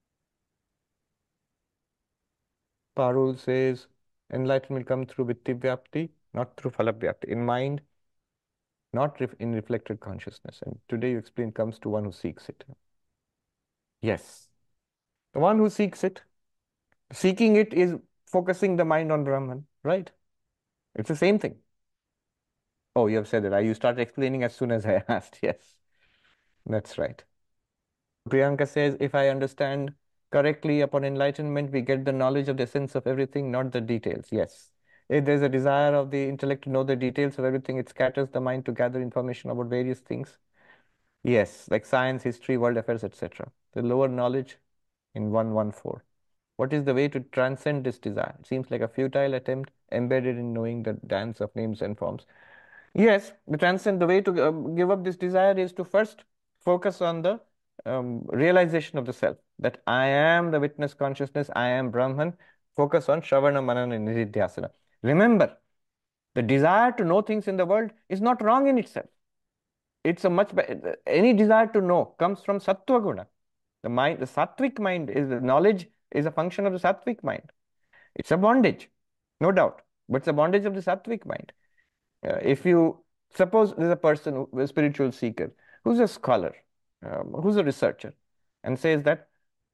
Parul says, enlightenment will come through Vitti Vyapti, not through Phala Vyapti. In mind, not ref in reflected consciousness. And today you explain comes to one who seeks it. Yes. The one who seeks it, seeking it is focusing the mind on Brahman, right? It's the same thing. Oh, you have said it. You started explaining as soon as I asked. Yes, that's right. Priyanka says, if I understand correctly, upon enlightenment, we get the knowledge of the essence of everything, not the details. Yes. If there's a desire of the intellect to know the details of everything, it scatters the mind to gather information about various things. Yes, like science, history, world affairs, et cetera. The lower knowledge in one one four. What is the way to transcend this desire? It seems like a futile attempt embedded in knowing the dance of names and forms. Yes, the transcend, the way to uh, give up this desire is to first focus on the um, realization of the self, that I am the witness consciousness, I am Brahman. Focus on Shravana, Manana, and Nididhyasana. Remember, the desire to know things in the world is not wrong in itself. It's a much better, any desire to know comes from Sattva Guna. The mind, the sattvic mind is the knowledge is a function of the sattvic mind. It's a bondage, no doubt, but it's a bondage of the sattvic mind. Uh, if you suppose there's a person, a spiritual seeker, who's a scholar, um, who's a researcher, and says that,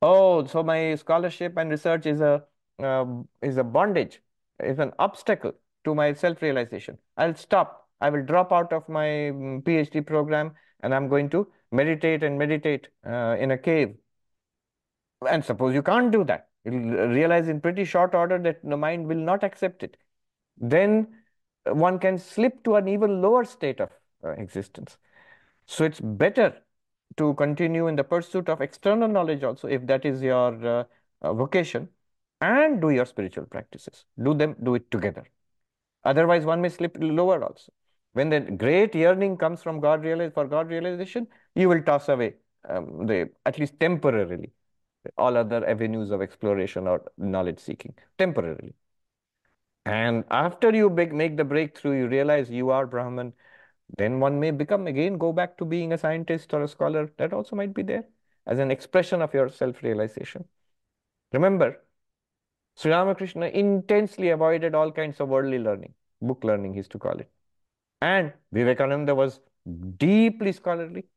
Oh, so my scholarship and research is a uh, is a bondage, is an obstacle to my self-realization. I'll stop. I will drop out of my mm, PhD program, and I'm going to meditate and meditate uh, in a cave. And suppose you can't do that. You'll realize in pretty short order that the mind will not accept it. Then one can slip to an even lower state of uh, existence. So it's better to continue in the pursuit of external knowledge also, if that is your uh, uh, vocation, and do your spiritual practices. Do them, do it together. Otherwise, one may slip lower also. When the great yearning comes from God realize for God realization, you will toss away um, the at least temporarily all other avenues of exploration or knowledge seeking temporarily. And after you make the breakthrough, you realize you are Brahman, then one may become again, go back to being a scientist or a scholar. That also might be there as an expression of your self-realization. Remember, Sri Ramakrishna intensely avoided all kinds of worldly learning, book learning he used to call it. And Vivekananda was deeply scholarly.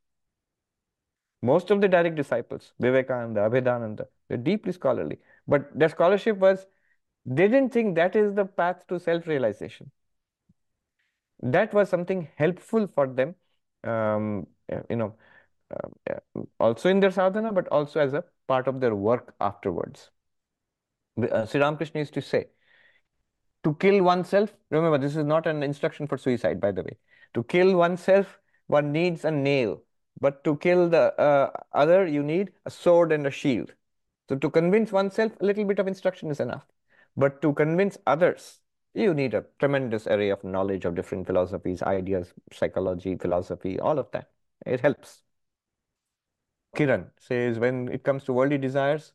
Most of the direct disciples, Vivekananda, Abhedananda, they're deeply scholarly. But their scholarship was, they didn't think that is the path to self-realization. That was something helpful for them, um, you know, uh, also in their sadhana, but also as a part of their work afterwards. Uh, Sri Ramakrishna used to say, to kill oneself, remember, this is not an instruction for suicide, by the way. To kill oneself, one needs a nail. But to kill the uh, other, you need a sword and a shield. So to convince oneself, a little bit of instruction is enough. But to convince others, you need a tremendous array of knowledge of different philosophies, ideas, psychology, philosophy, all of that. It helps. Kiran says, when it comes to worldly desires,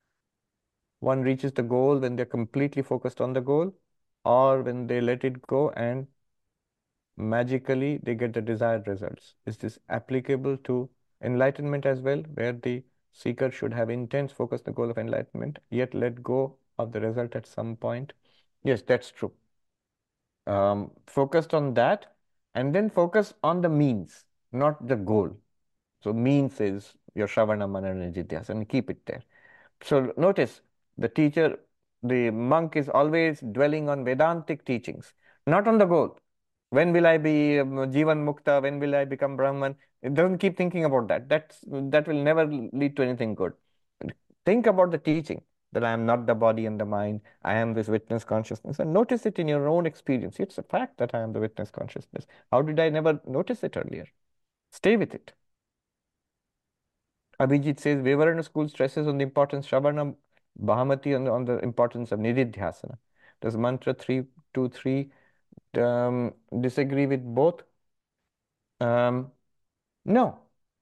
one reaches the goal when they're completely focused on the goal, or when they let it go and magically they get the desired results. Is this applicable to enlightenment as well, where the seeker should have intense focus on the goal of enlightenment, yet let go of the result at some point? Yes, that's true. Um, focused on that, and then focus on the means, not the goal. So means is your Shravana, Manana, Nididhyasana, and keep it there. So notice, the teacher, the monk is always dwelling on Vedantic teachings, not on the goal. When will I be um, Jivan Mukta? When will I become Brahman? It doesn't keep thinking about that. That's, that will never lead to anything good. Think about the teaching, that I am not the body and the mind. I am this witness consciousness. And notice it in your own experience. It's a fact that I am the witness consciousness. How did I never notice it earlier? Stay with it. Abhijit says, Vivarana school stresses on the importance, Shravana, Bhamati on the, on the importance of Nididhyasana. Does mantra three two three um, disagree with both? Um, no.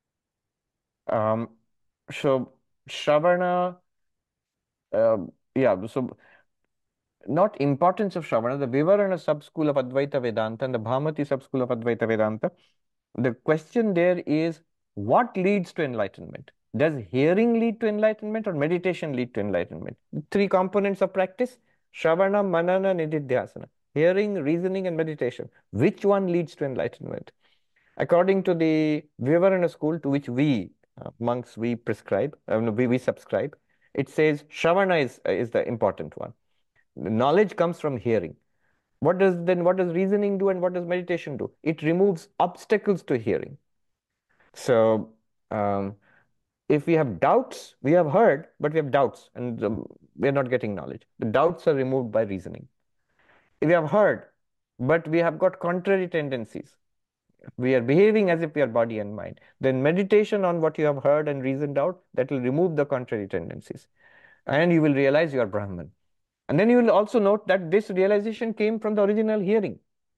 Um, so Shravana, uh, yeah, so not importance of Shravana, the Vivarana sub-school of Advaita Vedanta and the Bhamati sub-school of Advaita Vedanta, the question there is, what leads to enlightenment? Does hearing lead to enlightenment or meditation lead to enlightenment? Three components of practice, Shravana, Manana, Nididhyasana. Hearing, reasoning, and meditation. Which one leads to enlightenment? According to the Vivarana school, to which we, uh, monks, we prescribe, uh, we, we subscribe, it says Shravana is, uh, is the important one. The knowledge comes from hearing. What does then what does reasoning do and what does meditation do? It removes obstacles to hearing. So um, if we have doubts, we have heard, but we have doubts and um, we are not getting knowledge. The doubts are removed by reasoning. If we have heard, but we have got contrary tendencies, we are behaving as if we are body and mind, then meditation on what you have heard and reasoned out, that will remove the contrary tendencies. And you will realize you are Brahman. And then you will also note that this realization came from the original hearing.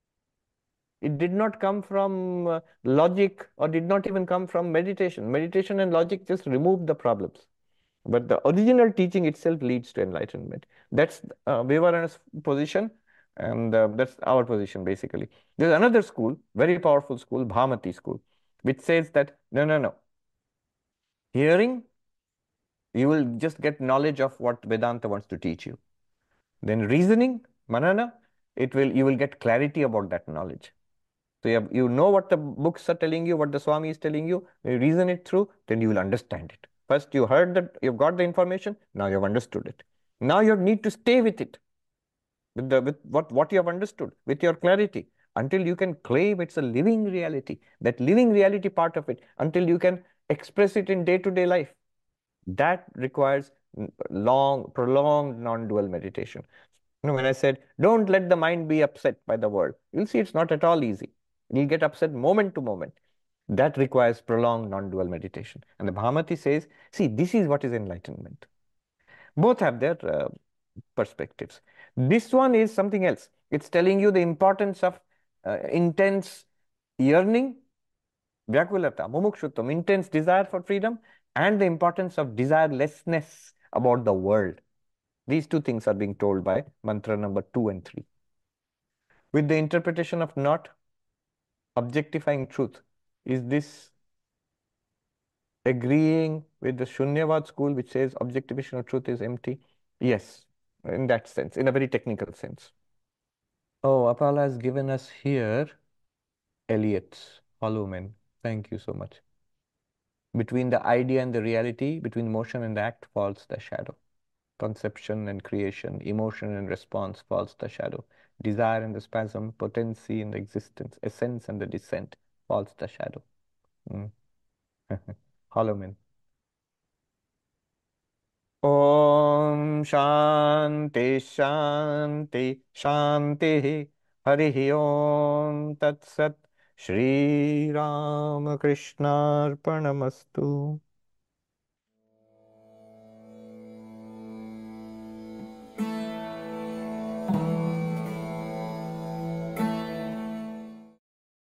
It did not come from uh, logic or did not even come from meditation. Meditation and logic just remove the problems. But the original teaching itself leads to enlightenment. That's uh, Vivarana's position, and uh, that's our position basically. There's another school, very powerful school, Bhamati school, which says that no, no, no. Hearing, you will just get knowledge of what Vedanta wants to teach you. Then reasoning, Manana, it will you will get clarity about that knowledge. So you, have, you know what the books are telling you, what the Swami is telling you, you reason it through, then you will understand it. First, you heard that, you've got the information, now you've understood it. Now you need to stay with it, with the with what, what you have understood, with your clarity, until you can claim it's a living reality, that living reality part of it, until you can express it in day-to-day life. That requires long, prolonged non-dual meditation. You know, when I said, don't let the mind be upset by the world, you'll see it's not at all easy. You'll get upset moment to moment. That requires prolonged non-dual meditation. And the Bhamati says, see, this is what is enlightenment. Both have their uh, perspectives. This one is something else. It's telling you the importance of uh, intense yearning, vyakulata, mumukshutvam, intense desire for freedom, and the importance of desirelessness about the world. These two things are being told by mantra number two and three. With the interpretation of not objectifying truth, is this agreeing with the Shunyavad school, which says objectification of truth is empty? Yes, in that sense, in a very technical sense. Oh, Apala has given us here Eliot's Hollow Men. Thank you so much. Between the idea and the reality, between motion and act, falls the shadow. Conception and creation, emotion and response, falls the shadow. Desire and the spasm, potency and the existence, essence and the descent, falls the shadow. Mm. Hollow Men. Om Shanti Shanti Shanti Harihi Om Tat Sat Shri Ramakrishna Arpanamastu.